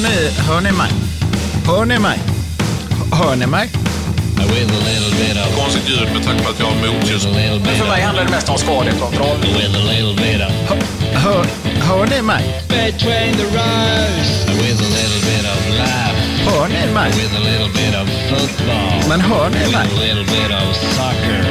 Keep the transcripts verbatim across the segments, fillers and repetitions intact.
ni, hör ni mig? Hör ni mig? Hör ni mig? Konstigt ljud med tanke på att jag har motljus. Men för mig handlar det mest om skadekontroll. Hör, hör, hör ni mig? Between the rows. With a little bit of life. Hör ni mig? With a little bit of football. Men hör ni With mig? a little bit of soccer.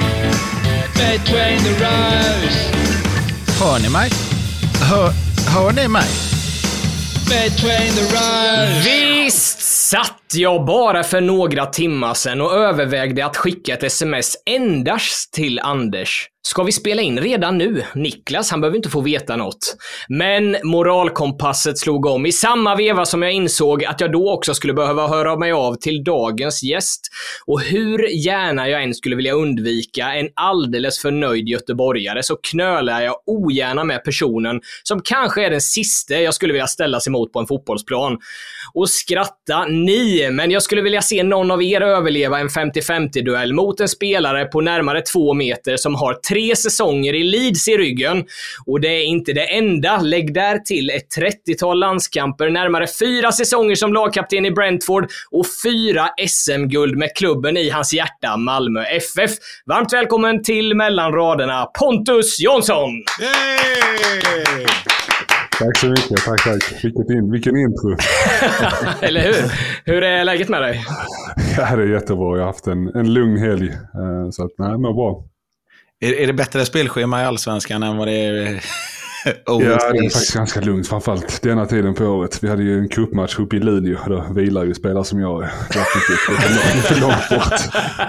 Between the rows. Hör ni mig? Hör, hör ni mig? Between the rows. Visst satt jag bara för några timmar sedan och övervägde att skicka ett sms endast till Anders. Ska vi spela in redan nu? Niklas, han behöver inte få veta något. Men moralkompasset slog om i samma veva som jag insåg att jag då också skulle behöva höra mig av till dagens gäst. Och hur gärna jag än skulle vilja undvika en alldeles för nöjd göteborgare så knölar jag ogärna med personen som kanske är den sista jag skulle vilja ställa sig emot på en fotbollsplan. Och skratta ni, men jag skulle vilja se någon av er överleva en femtio femtio-duell mot en spelare på närmare två meter som har tre säsonger i Leeds i ryggen. Och det är inte det enda. Lägg där till ett trettiotal landskamper, närmare fyra säsonger som lagkapten i Brentford och fyra S M-guld med klubben i hans hjärta, Malmö F F. Varmt välkommen till mellan raderna, Pontus Jonsson! Yay! Tack så mycket, tack, tack. Vilket in, vilken intro. Eller hur? Hur är läget med dig? Ja, det är jättebra. Jag har haft en, en lugn helg. Så att, nej, men bra. Är, är det bättre spelschema i Allsvenskan än vad det är? Ja, det är faktiskt ganska lugnt, framförallt denna tiden på året. Vi hade ju en cupmatch uppe i Luleå, då vilar ju spelare som jag är. Det är lite långt bort.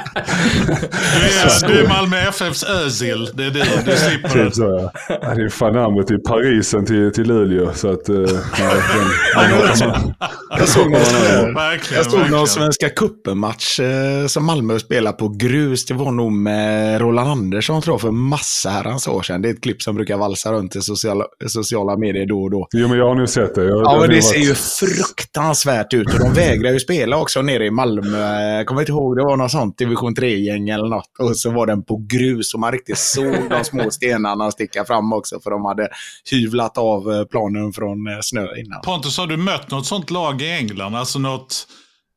Du är, du är Malmö F F:s Özil, det är det, du slipper typ det. Så, ja. Ja, det är fan närmare till Parisen till, till Luleå, så att... Uh, nej, den, jag såg någon, verkligen, jag såg någon verkligen. Svenska cupen-match eh, som Malmö spelar på grus. Det var nog med Roland Andersson, tror jag, för massa herrans år sedan. Det är ett klipp som brukar valsa runt i sociala, sociala medier då och då. Jo, men jag har nu sett det. Jag, ja, men det varit... ser ju fruktansvärt ut. Och de vägrar ju spela också nere i Malmö. Jag kommer inte ihåg, det var något sånt division tre-gäng eller något. Och så var den på grus och man riktigt såg de små stenarna sticka fram också. För de hade hyvlat av planen från snö innan. Pontus, har du mött något sånt lag i England? Alltså något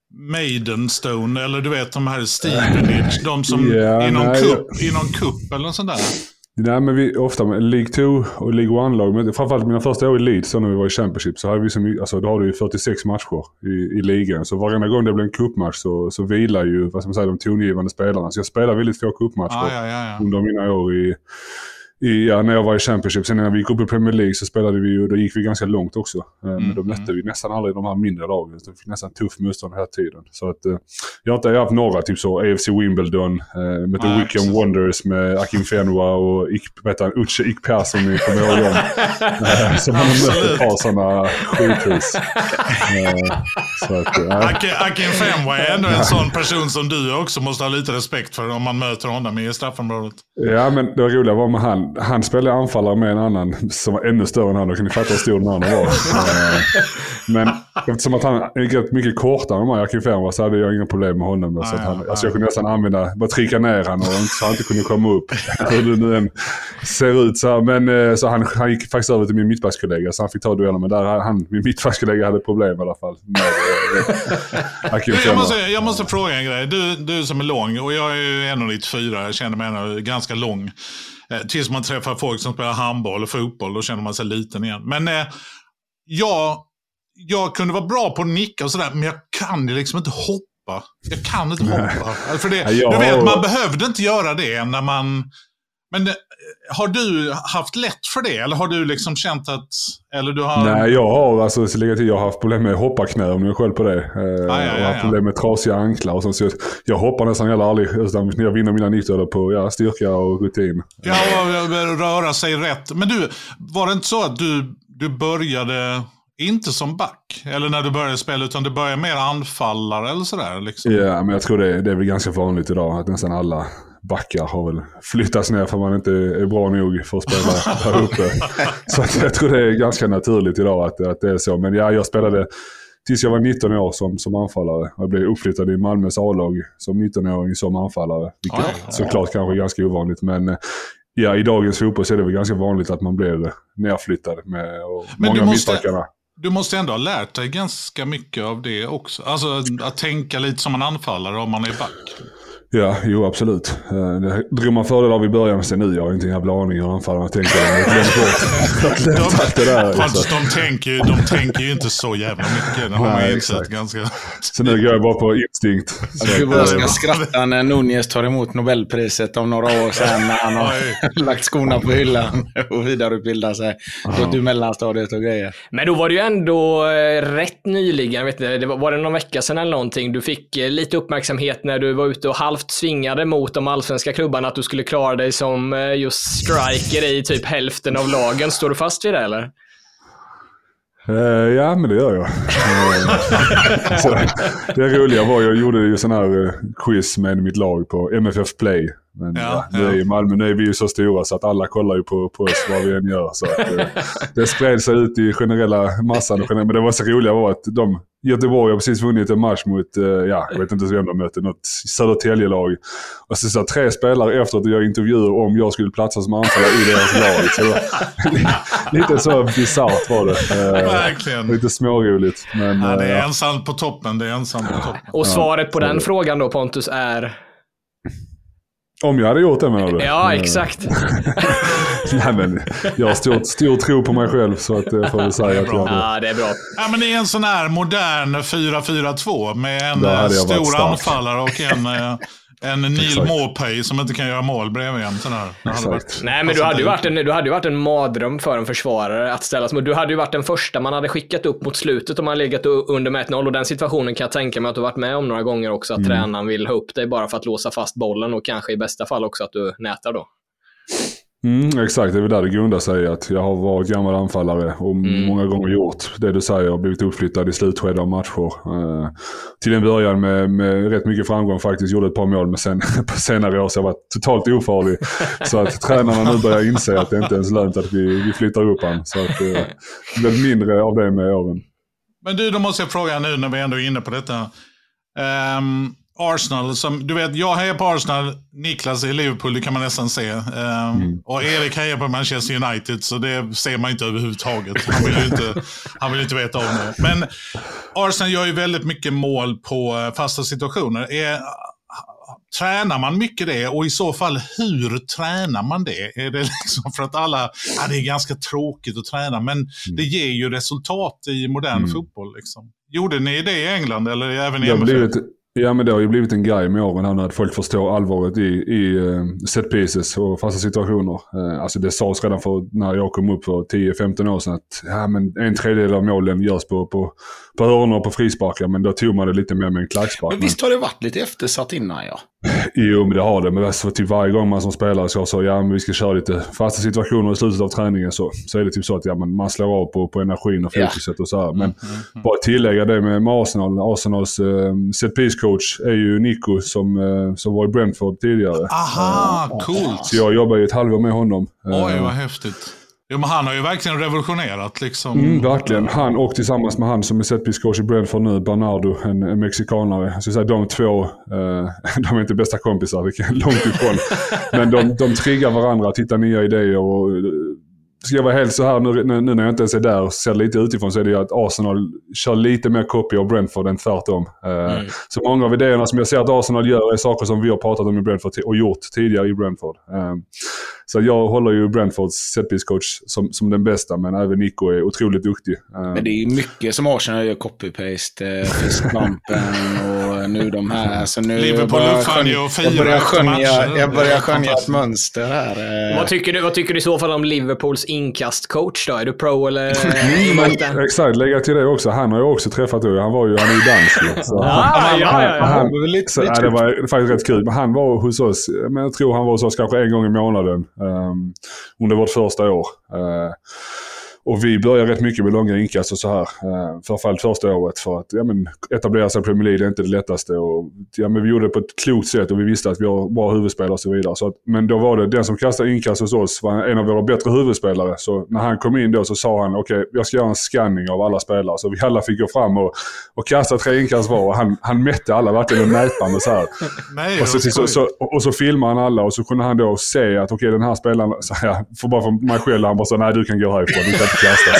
Maidenstone eller du vet de här Stevenage, de som ja, i någon nej, cup, jag... i någon cup eller något sånt där. Nej, men vi ofta med League två och League ett-lag, men framförallt mina första år i Leeds, så när vi var i Championship, så hade vi så mycket, alltså då har du ju fyrtiosex matcher i, i ligan. Så varje gång det blir en cupmatch så, så vilar ju, vad ska man säga, de tongivande spelarna. Så jag spelar väldigt få cupmatcher ah, ja, ja, ja. under mina år i, i, ja, när jag var i Championship. Sen när vi gick upp i Premier League så spelade vi ju, då gick vi ganska långt också. Mm, men då mötte mm. vi nästan aldrig de här mindre lagen. Det fick nästan tuff motstånd hela tiden. Så att, eh, jag har inte jag har haft några, typ så A F C Wimbledon, eh, med ah, The Wickham Wonders med Akin Fenwa och Ik, vet han, Uche Ik Persson i kommer jag ihåg dem. Eh, som han har mött ett par sådana sjukhus. Eh, så att, eh. Akin Fenwa är ändå en sån person som du också måste ha lite respekt för om man möter honom i straffområdet. Ja, men det roliga var med han. Han spelade anfallare med en annan som var ännu större än han. Då kan ni fatta hur stor den andra var. Men eftersom att han är mycket kortare än mig, Akin Fenwa, så hade jag inga problem med honom. Ah, så att han, ja, alltså jag kunde nästan använda, bara trycka ner han och så han inte kunde komma upp. Hur det nu än ser ut. Så, men så han, han gick faktiskt över till min mittbackskollega, så han fick ta duellen. Men där han, min mittbackskollega hade problem i alla fall. Med, med Akin jag, måste, jag måste fråga en grej. Du, du som är lång, och jag är ju ett komma nittiofyra, jag känner mig ändå ganska lång. Tills man träffar folk som spelar handboll och fotboll, då känner man sig liten igen. Men eh, jag, jag kunde vara bra på att nicka och sådär, men jag kan ju liksom inte hoppa. Jag kan inte hoppa. För det, ja, du vet, man behövde inte göra det när man... Men eh, har du haft lätt för det? Eller har du liksom känt att... Eller du har... Nej, jag har alltså, så lägga till, jag har haft problem med hopparknä, om ni är själv på det. Eh, ah, ja, ja, och har haft problem med trasiga anklar och sånt. Så jag, jag hoppar nästan heller aldrig. Utan jag vinner mina nittio på ja, styrka och rutin. Ja, och röra sig rätt. Men du, var det inte så att du, du började... Inte som back, eller när du började spela, utan du började mer anfallare eller sådär liksom? Ja, men jag tror det, det är väl ganska vanligt idag att nästan alla backar har väl flyttats ner för man inte är bra nog för att spela här uppe. Så att jag tror det är ganska naturligt idag att, att det är så. Men ja, jag spelade tills jag var nitton år som, som anfallare. Jag blev uppflyttad i Malmös A-lag som nitton-åring som anfallare. Vilket Oj, ja. såklart kanske är ganska ovanligt, men... Ja, i dagens fotboll så är det väl ganska vanligt att man blir nerflyttad med och men många du måste, mittbackarna. du måste ändå ha lärt dig ganska mycket av det också. Alltså att tänka lite som en anfallare om man är back. Ja, jo absolut. Det drog man fördel av i början, men sen nu jag har inte en jävla aning hur anfallarna tänker. de, det där, faktiskt, de, tänker ju, de tänker ju inte så jävla mycket. De har insett ganska... Så nu går jag bara på instinkt. Jag bara ska skratta när Nunez tar emot Nobelpriset om några år sedan när han har lagt skorna på hyllan och vidareutbildar sig. Gått ur mellanstadiet och grejer. Men då var det ju ändå rätt nyligen, vet ni, det var, var det någon vecka sedan eller någonting, du fick lite uppmärksamhet när du var ute och halv svingade mot de allsvenska klubbarna att du skulle klara dig som just striker i typ hälften av lagen. Står du fast vid det eller? Uh, ja, men det gör jag. Uh, så, det roliga var jag gjorde ju sån här uh, quiz med mitt lag på M F F Play. Men ja, ja, nu är i Malmö, nu är vi ju så stora så att alla kollar ju på, på oss vad vi än gör. Så att, uh, det spred sig ut i generella massan. Men det var så roliga var att de, Göteborg har precis vunnit en match mot, uh, ja, jag vet inte vem de möter, något Södertälje-lag. Och så sa tre spelare efter att jag intervjuer om jag skulle platsa som anfallare i deras lag. Så lite så bizarrt var det. Uh, Verkligen. Lite småroligt. Men, ja, det är uh, ensam på toppen, det är ensam på toppen. Och svaret på ja, den det. frågan då, Pontus, är... Om jag hade gjort det, menar du? Ja, exakt. Nej, men jag har stor, stor tro på mig själv, så att det får vi säga att jag hade. Ja, det är bra. Ja, men det är en sån här modern fyra fyra två med en stor anfallare och en, en Neil Maupay som inte kan göra mål bredvid en. Sån här. Varit, Nej, men du hade, ju varit en, du hade ju varit en mardröm för en försvarare att ställas mot. Du hade ju varit den första man hade skickat upp mot slutet om man legat under med ett noll, och den situationen kan jag tänka mig att du varit med om några gånger också, att mm. tränaren vill ha upp dig bara för att låsa fast bollen och kanske i bästa fall också att du nätar då. Mm, exakt, det är väl där det grundar sig att jag har varit gammal anfallare och mm. många gånger gjort det du säger och blivit uppflyttad i slutskede av matcher. Uh, till en början med, med rätt mycket framgång faktiskt, gjorde ett par mål, men sen på senare år så har jag varit totalt ofarlig. Så att tränarna nu börjar inse att det inte ens lönt att vi, vi flyttar upp han. Så att uh, det blir mindre av det med åren. Men du, då måste jag fråga nu när vi ändå är inne på detta. Um... Arsenal, som, du vet, jag hejar på Arsenal, Niklas i Liverpool, det kan man nästan se. Um, mm. Och Erik hejar på Manchester United, så det ser man inte överhuvudtaget. Han vill ju inte, han vill inte veta om det. Men Arsenal gör ju väldigt mycket mål på fasta situationer. Är, tränar man mycket det? Och i så fall, hur tränar man det? Är det liksom för att alla, ja, det är ganska tråkigt att träna, men mm. det ger ju resultat i modern mm. fotboll. Liksom. Gjorde ni det i England eller även i M F F? Ja, men det har ju blivit en grej med åren här när folk förstår allvaret i, i uh, set pieces och fasta situationer. Uh, alltså det sades redan för när jag kom upp för tio femton år sedan att ja, men en tredjedel av målen görs på, på, på hörnor och på frisparkar, men då tog man det lite mer med en klackspark. Men visst har det varit lite eftersatt innan, ja? Jo, men det har det. Men alltså, typ varje gång man som spelare ska så ja, men vi ska köra lite fasta situationer i slutet av träningen, så, så är det typ så att ja, man, man slår av på, på energin och fokuset ja. och så här. Men mm, mm. bara tillägga det med, med Arsenal. Arsenals uh, set piece coach är ju Nico som, uh, som var i Brentford tidigare. Aha, uh, coolt. Så jag jobbar ju ett halvår med honom. Oj, vad häftigt. Jo, men han har ju verkligen revolutionerat liksom. Mm, verkligen. Han och tillsammans med han som är set piece coach i Brentford nu, Bernardo, en, en mexikanare. Så att säga, de två, eh, de är inte bästa kompisar, det är långt ifrån. Men de, de triggar varandra att hitta nya idéer och ska jag vara helt så här nu, nu när jag inte ens är där och ser lite utifrån, så är det ju att Arsenal kör lite mer copy av Brentford än tvärtom. Mm. Så många av idéerna som jag ser att Arsenal gör är saker som vi har pratat om i Brentford och gjort tidigare i Brentford. Så jag håller ju Brentfords setpiece coach som, som den bästa, men även Nico är otroligt duktig. Men det är ju mycket som Arsenal gör copy-paste, fisklampen och nu de här. Så nu Liverpool uppfann ju och jag börjar skönja, jag börjar skönja ett mönster här. Vad tycker du, vad tycker du i så fall om Liverpools inkastcoach då? Är du pro eller? Men, exakt, lägga till det också. Han har ju också träffat, han var ju, han är ju dansk. Så, ah, ja, ja, ja. Han, så, ja, det var faktiskt rätt kul. Men han var hos oss, men jag tror han var hos oss kanske en gång i månaden. Um, under vårt första år. Uh, och vi började rätt mycket med långa inkast och så här. Uh, Framförallt första året för att ja, men, etablera sig i Premier League är inte det lättaste. Och, ja, men vi gjorde det på ett klokt sätt och vi visste att vi har bra huvudspelare och så vidare. Så att, men då var det den som kastade inkast hos oss var en av våra bättre huvudspelare. Så när han kom in då så sa han okej, okay, jag ska göra en scanning av alla spelare. Så vi alla fick gå fram och, och kasta tre inkast var. Och han, han mätte alla verkligen med mätande så här. Nej, och, så, så, så, och, och så filmade han alla och så kunde han då se att okej, okay, den här spelaren, så här, för bara för mig själv, han bara så nej, du kan gå härifrån. Du kan, kasta.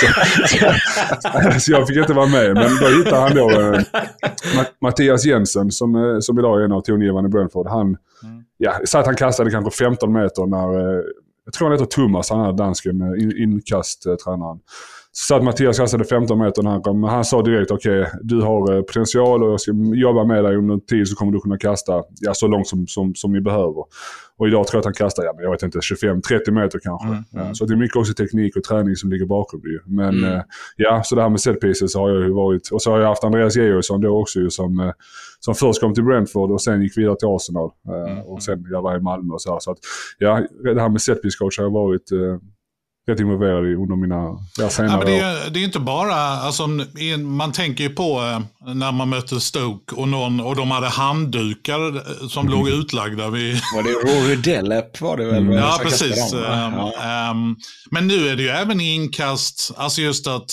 Så, så jag fick inte vara med. Men då hittade han då eh, Mattias Jensen som, eh, som idag är en av tongivande i Brentford. Han, mm. ja, så att han kastade kanske femton meter när, eh, jag tror han heter Thomas, han är dansken, in, inkasttränaren. Så att Mattias kastade femton meter när han kom. Men han sa direkt, okej, okay, du har eh, potential och jag ska jobba med dig under en tid så kommer du kunna kasta ja, så långt som, som, som ni behöver. Och idag tror jag att han kastar, ja, men jag vet inte, tjugofem trettio meter kanske. Mm, mm. Ja, så det är mycket också teknik och träning som ligger bakom det. Men mm. eh, ja, så det här med set pieces har jag ju varit. Och så har jag haft Andreas Georgsson då också ju, som, eh, som först kom till Brentford och sen gick vidare till Arsenal. Eh, mm. Och sen jag var i Malmö och så här. Så att ja, det här med set piece coach har jag varit... Eh, rätt involverad i under mina ja, senare ja, men det, är, det är inte bara, alltså, man tänker ju på när man mötte Stoke och, någon, och de hade handdukar som mm. låg utlagda vid... Var det Rory Delep var det väl? Mm. Ja, precis. Um, ja. Um, men nu är det ju även inkast, alltså just att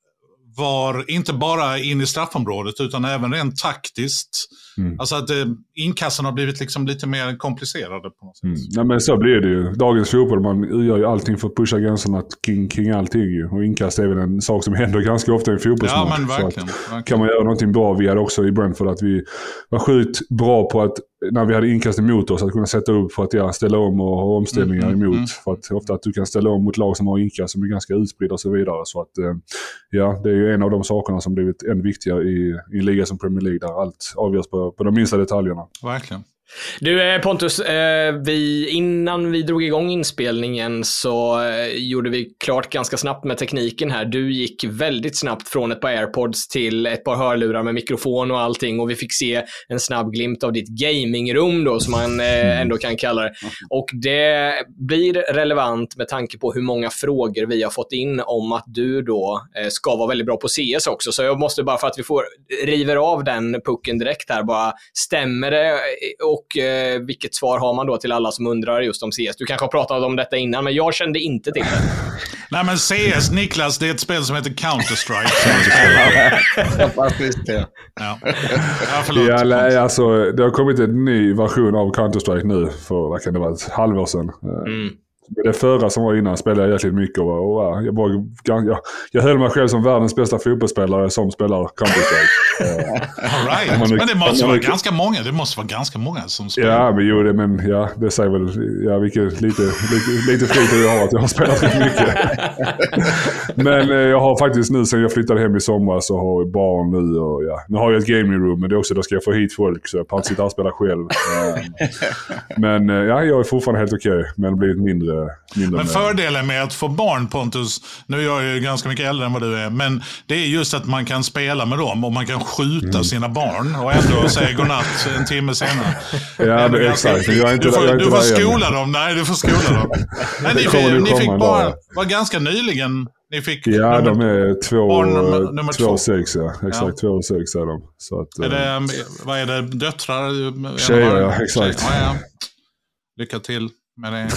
var inte bara in i straffområdet utan även rent taktiskt. Mm. Alltså att eh, inkassen har blivit liksom lite mer komplicerade på något sätt. Mm. Ja, men så blir det ju. Dagens fotboll, man gör ju allting för att pusha gränserna kring, kring allting ju. Och inkast är väl en sak som händer ganska ofta i fotbollsmatch. Ja, men verkligen, verkligen. Kan man göra någonting bra. Vi hade också i Brentford att vi var sjukt bra på att när vi hade inkast emot oss att kunna sätta upp för att ja, ställa om och ha omställningar mm, emot. Mm. För att ofta att du kan ställa om mot lag som har inkast som är ganska utspridda och så vidare. Så att ja, det är ju en av de sakerna som blivit än viktigare i, i en liga som Premier League där allt avgörs på, på de minsta detaljerna. Verkligen. Du Pontus, vi, innan vi drog igång inspelningen så gjorde vi klart ganska snabbt med tekniken här. Du gick väldigt snabbt från ett par AirPods till ett par hörlurar med mikrofon och allting, och vi fick se en snabb glimt av ditt gamingrum då, som man ändå kan kalla det. Och det blir relevant med tanke på hur många frågor vi har fått in om att du då ska vara väldigt bra på C S också. Så jag måste bara, för att vi får river av den pucken direkt här, bara stämmer det? Och Och eh, vilket svar har man då till alla som undrar just om C S? Du kanske har pratat om detta innan, men jag kände inte till det. Nej, men C S, Niklas, det är ett spel som heter Counter-Strike. Ja, faktiskt det. Ja, ja förlåt. Ja, nej, alltså, det har kommit en ny version av Counter-Strike nu för, vad kan det vara, ett halvår sedan. Mm. Det förra som var innan spelade jag jäkligt mycket och, och jag, bara, jag, jag höll mig själv som världens bästa fotbollsspelare som spelar Counter-Strike. All right. Man, men det måste vara ganska många, det måste vara ganska många som spelar. Ja, men jo, det, men ja, det säger väl ja, vilket lite, lite, lite flit jag har att jag har spelat rätt mycket. Men eh, jag har faktiskt nu sen jag flyttade hem i sommar så har jag barn nu och ja, nu har jag ett gaming room, men det är också då ska jag få hit folk så jag kan sitta och spela själv. Men eh, ja, jag är fortfarande helt okej, men det blir mindre. Men med. Fördelen med att få barn, Pontus, nu är jag ju ganska mycket äldre än vad du är, men det är just att man kan spela med dem och man kan skjuta mm. sina barn och ändå säga godnatt en timme senare. Ja, det är ganska, exakt. Jag är inte, du får, jag är inte du får skola dem, nej du får skola dem. Men ni, fick, ni fick barn, var ganska nyligen, ni fick ja, nummer, de är två, barn nummer, nummer två två. och sex, ja. Exakt, ja. Två och sex är de. Så att, är det, vad är det, döttrar? Tjejer, ja, exakt. Ja, ja. Lycka till. Men det...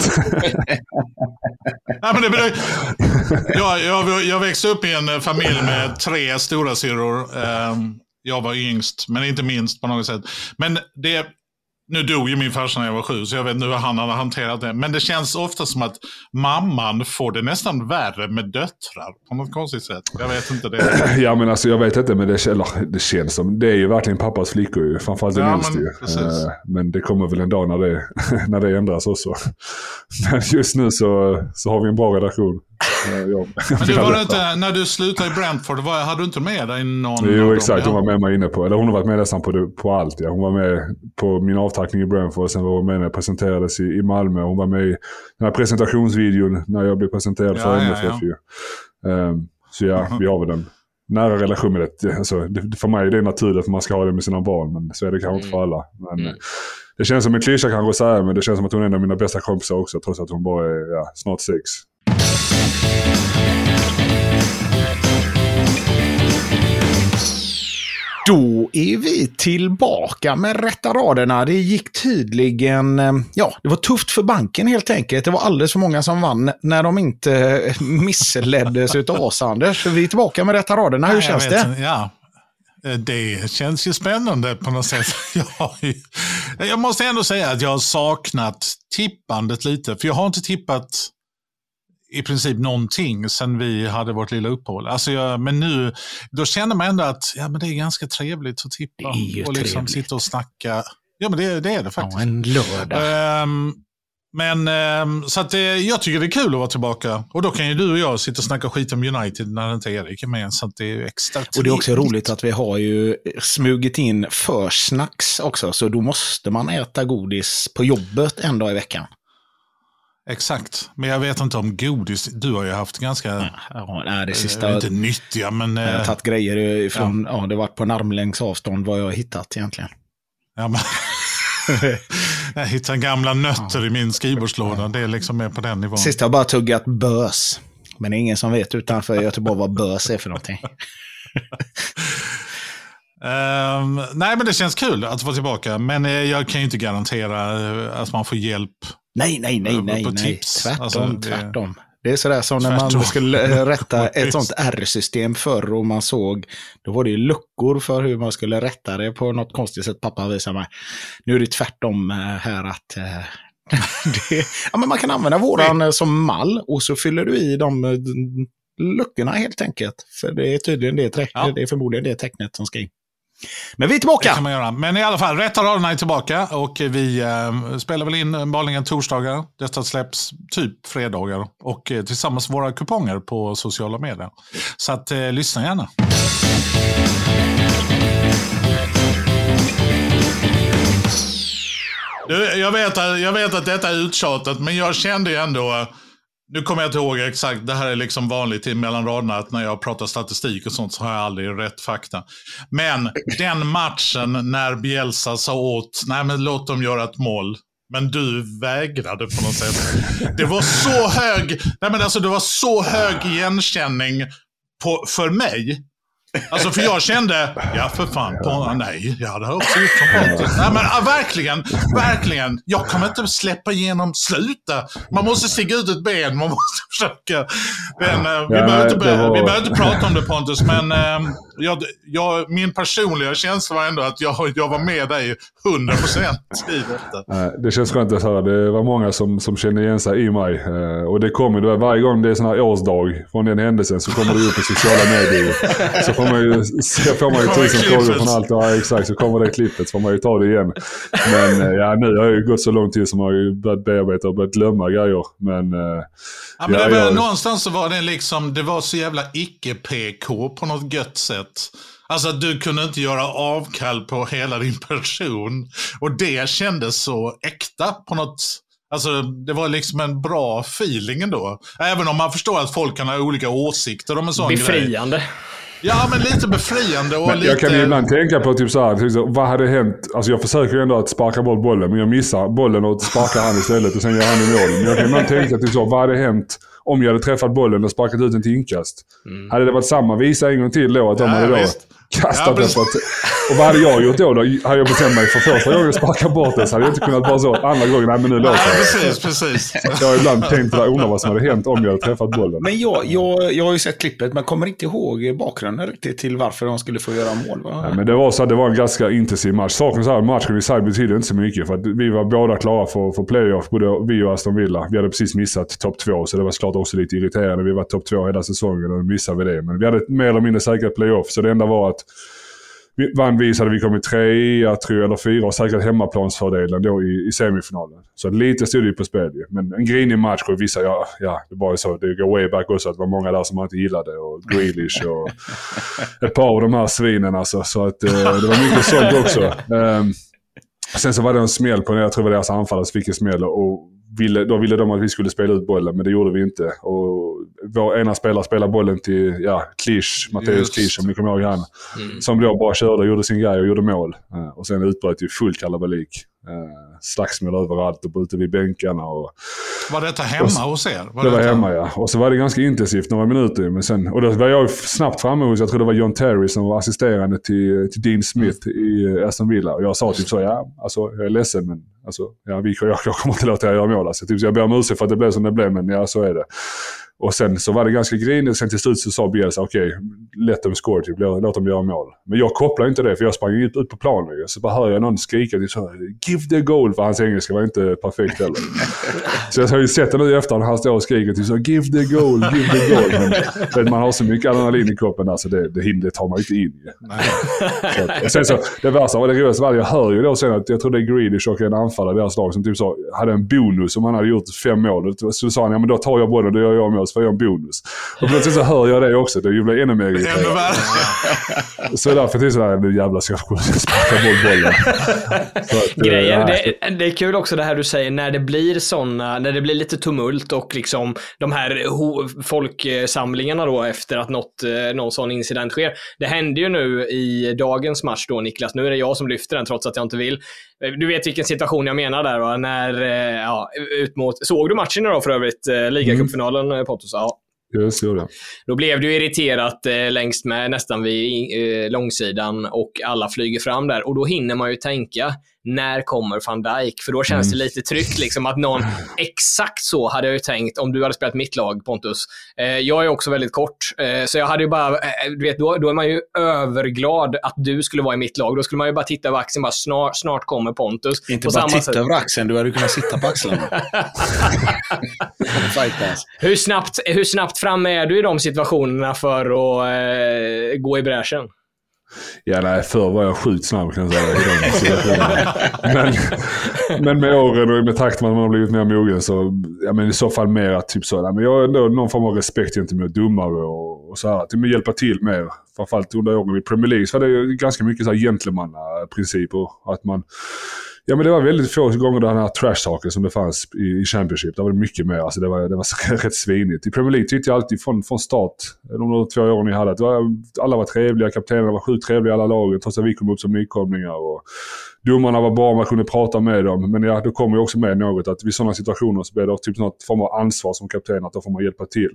Nej, men det jag, jag, jag växte upp i en familj med tre stora syrror. Jag var yngst, men inte minst på något sätt. Men det, nu dog ju min farsa när jag var sju, så jag vet inte hur han hade hanterat det. Men det känns ofta som att mamman får det nästan värre med döttrar på något konstigt sätt. Jag vet inte det. Ja, men alltså jag vet inte, men det, eller, det känns som, det är ju verkligen pappas flickor ju, framförallt den ja, äldste ju. Men det kommer väl en dag när det, när det ändras också. Men just nu så, så har vi en bra relation. Jag, men du var inte, när du slutade i Brentford, var, hade du inte med dig någon? Jo, exakt, hon var med mig inne på, eller hon har varit med nästan på, det, på allt. Ja. Hon var med på min avtackning i Brentford, sen var hon med när jag presenterades i, i Malmö. Hon var med i den här presentationsvideon när jag blev presenterad ja, för M F F. Ja, ja. Um, så ja, vi har väl en nära relation med det. Alltså, det. För mig är det naturligt att man ska ha det med sina barn, men så är det kanske inte för alla. Men, mm. Det känns som en klyscha kanske säga, men det känns som att hon är en av mina bästa kompisar också, trots att hon bara är ja, snart sex. Då är vi tillbaka med rätta raderna. Det gick tydligen, ja, det var tufft för banken helt enkelt. Det var alldeles för många som vann när de inte missleddes utav oss, Anders. Vi är tillbaka med rätta raderna. Hur Nej, känns det? Ja. Det känns ju spännande på något sätt. Jag, jag måste ändå säga att jag har saknat tippandet lite. För jag har inte tippat i princip någonting sen vi hade vårt lilla uppehåll. Alltså jag, men nu, då känner man ändå att ja, men det är ganska trevligt att tippa. Det är ju och liksom trevligt. sitta och snacka. Ja, men det, det är det faktiskt. Ja, en lördag. Um, men um, så att det, jag tycker det är kul att vara tillbaka. Och då kan ju du och jag sitta och snacka skit om United när inte Erik är med. Så att det är ju extra Och det är också trevligt. roligt att vi har ju smugit in försnacks också. Så då måste man äta godis på jobbet en dag i veckan. Exakt. Men jag vet inte om godis. Du har ju haft ganska... Ja, nej, det eh, sista... inte nyttiga, men... Jag har eh, tagit grejer ifrån, ja. ja det har varit på en armlängds avstånd vad jag har hittat egentligen. Ja, men, jag hittar gamla nötter i min skrivbordslåda. Det är liksom mer på den nivån. Sist har jag bara tuggat bös. Men det är ingen som vet utanför Göteborg vad bös är för någonting. Um, nej, men det känns kul att vara tillbaka. Men eh, jag kan ju inte garantera eh, att man får hjälp. Nej, nej, nej, På nej, nej. tips. Tvärtom, Alltså, det- tvärtom. Det är sådär som när Tvärtom. man skulle rätta ett sånt R-system förr och man såg, då var det ju luckor för hur man skulle rätta det på något konstigt sätt. Pappa visade mig. Nu är det tvärtom eh, här att eh, det, ja, men man kan använda våran eh, som mall och så fyller du i de eh, luckorna helt enkelt. För det är tydligen det, trä- Ja. det är förmodligen det tecknet som ska in. Men vi är tillbaka! Det kan man göra. Men i alla fall, rätta raderna är tillbaka och vi eh, spelar väl in vanligen torsdagar. Detta släpps typ fredagar och eh, tillsammans våra kuponger på sociala medier. Så att eh, lyssna gärna. Du, jag, vet att, jag vet att detta är uttjatat, men jag kände ju ändå... Nu kommer jag inte ihåg exakt, det här är liksom vanligt i mellan raderna att när jag pratar statistik och sånt så har jag aldrig rätt fakta. Men den matchen när Bielsa sa åt, nej men låt dem göra ett mål. Men du vägrade på något sätt. Det var så hög, nej men alltså det var så hög igenkänning på, för mig. Alltså för jag kände, ja för fan, på, nej, jag hade också gjort som Pontus. Nej men ja, verkligen, verkligen. Jag kommer inte släppa igenom, sluta. Man måste stiga ut ett ben, man måste försöka. Men, eh, vi, Ja, behöver inte, det var- vi behöver inte prata om det Pontus, men eh, jag, jag, min personliga känsla var ändå att jag, jag var med dig hundra procent i detta. Eh, Det känns skönt att höra. Det var många som, som kände igen sig i mig. Eh, Och det kommer det varje gång det är sån här årsdag från den händelsen så kommer det upp på sociala medier. Så får man ju, så får man ju Kommer tusen klippet. frågor från allt. Ja, exakt. Så kommer det klippet så får man ju ta det igen. Men eh, ja, nu har jag ju gått så lång tid som jag har ju börjat bearbeta och börjat glömma grejer. Men, eh, Ja, men ja, det var, jag- någonstans så var det liksom, det var så jävla icke-P K på något gött sätt. Alltså du kunde inte göra avkall på hela din person. Och det kändes så äkta på något. Alltså det var liksom en bra feeling ändå. Även om man förstår att folk kan ha olika åsikter om en sån grej. Befriande. Ja, men lite befriande och Men lite... jag kan ju ibland tänka på typ så här, typ så, vad hade hänt? Alltså jag försöker ju ändå att sparka bort bollen, men jag missar bollen och sparkar han istället och sen gör han i mål. Men jag kan ibland tänka typ så, vad hade hänt om jag hade träffat bollen och sparkat ut den till inkast? Mm. Hade det varit samma visa en gång till då, att de Ja, hade då visst. kastat Ja, det precis. på att, och vad hade jag gjort då? Då hade jag bestämt mig för första gången att sparka bort den, så hade jag inte kunnat bara så, andra gången, nej men nu låter Ja, jag. precis, precis. Jag har ibland tänkt att undra vad som hade hänt om jag hade träffat bollen. Men jag, jag, jag har ju sett klippet men kommer inte ihåg bakgrunden riktigt till varför de skulle få göra mål. Va? Ja, men det var så att det var en ganska intensiv match. Saken så här, matchen i sig betyder inte så mycket för att vi var båda klara för, för playoff, både vi och Aston Villa. Vi hade precis missat topp två så det var såklart också lite irriterande. Vi var topp två hela säsongen och missade vi det. Men vi hade mer eller mindre säkrat playoff så det enda var att vi vann vi så hade vi kommit tre, jag tror, eller fyra och säkrat hemmaplansfördelen då i, i semifinalen. Så lite stod det på spel. Men en grinig match och vissa, ja, ja det var ju så, det går way back också att det var många där som man inte gillade och Grealish och ett par av de här svinen alltså. Så att eh, det var mycket sånt också. Um, sen så var det en smäll på det, jag tror det var deras anfallare som fick en smäll och ville, då ville de att vi skulle spela ut bollen, men det gjorde vi inte. Och vår ena spelare spelade bollen till ja, Klisch, Matteus Klisch, om ni kommer ihåg han. Mm. Som då bara körde och gjorde sin grej och gjorde mål. Uh, och sen utbröt ju full kalabalik. Uh, slagsmål överallt och ute vid bänkarna. Och, var detta hemma hos er? Var det var detta... hemma, ja. Och så var det ganska intensivt några minuter. Men sen, och då var jag snabbt framme hos, jag tror det var John Terry som var assisterande till, till Dean Smith i Aston Villa. Och jag sa typ så, ja, alltså jag är ledsen men alltså, ja, vi, jag, jag kommer inte låta er göra mål. Alltså, typ, så jag ber om ursäkt för att det blev som det blev, men ja, så är det. Och sen så var det ganska grinigt. Sen till slut så sa Bielsa, okej, okay, let them score, typ, låt dem göra mål. Men jag kopplar inte det, för jag sprang ut, ut på planen. Så bara hör jag någon skrika, typ så, give the goal, för hans engelska var inte perfekt heller. Så jag har ju sett det nu efter när han står och skriker, typ så, give the goal, give the goal. Men man har så mycket adrenalin i kroppen där, så det, det hindret tar man inte in. Så, och sen så, det värsta var det roligaste var, jag hör ju då sen att jag tror det är Grealish och en anfallare deras lag som typ så, hade en bonus om han hade gjort fem mål. Så sa han, ja men då tar jag bollen, då gör jag mål, så får jag en bonus. Och plötsligt så hör jag det också, det blir ännu mer irriterande. Så därför till sådär, nu jävla ska jag sparka boll bollen. Grejen, det, det är kul också det här du säger, när det blir såna, när det blir lite tumult och liksom de här ho- folksamlingarna då efter att något, någon sån incident sker. Det hände ju nu i dagens match då, Niklas, nu är det jag som lyfter den trots att jag inte vill. Du vet vilken situation jag menar där, va? När, ja, ut mot, såg du matchen då för övrigt, ligacupfinalen, mm. Pontus? Ja. Just det. Då blev det ju irriterat eh, längst med nästan vid eh, långsidan och alla flyger fram där. Och då hinner man ju tänka, när kommer Van Dijk? För då känns mm. det lite tryggt liksom att någon, exakt så hade jag ju tänkt om du hade spelat mitt lag, Pontus. Eh, jag är också väldigt kort, eh, så jag hade ju bara, eh, du vet, då, då är man ju överglad att du skulle vara i mitt lag. Då skulle man ju bara titta över axeln, bara snart, snart kommer Pontus. Inte bara titta sätt. över axeln, du hade kunnat sitta på axeln. hur, snabbt, hur snabbt fram är du i de situationerna för att eh, gå i bräschen? Ja, nej, förr var jag sjukt snabb kan jag säga i de situationerna. men, men med åren och med takt man har blivit mer mogen så, ja men i så fall mer att typ så, men jag har ändå någon form av respekt gentemot domare och, och så här, att hjälpa till mer, framförallt under åren i Premier League så var det ganska mycket så här gentlemannaprinciper, att man, ja men det var väldigt få gånger den här trash-talken som det fanns i, i Championship. Det var det mycket mer, alltså det var, det var rätt svinigt. I Premier League tyckte jag alltid från, från start, de två åren ni hade, att var, alla var trevliga, kaptenerna var sjukt trevliga i alla lagen, trots att vi kom upp som nykomlingar och domarna var bra, man kunde prata med dem. Men ja, då kommer ju också med något att vid sådana situationer så blir det typ något form av ansvar som kapten, att då får man hjälpa till.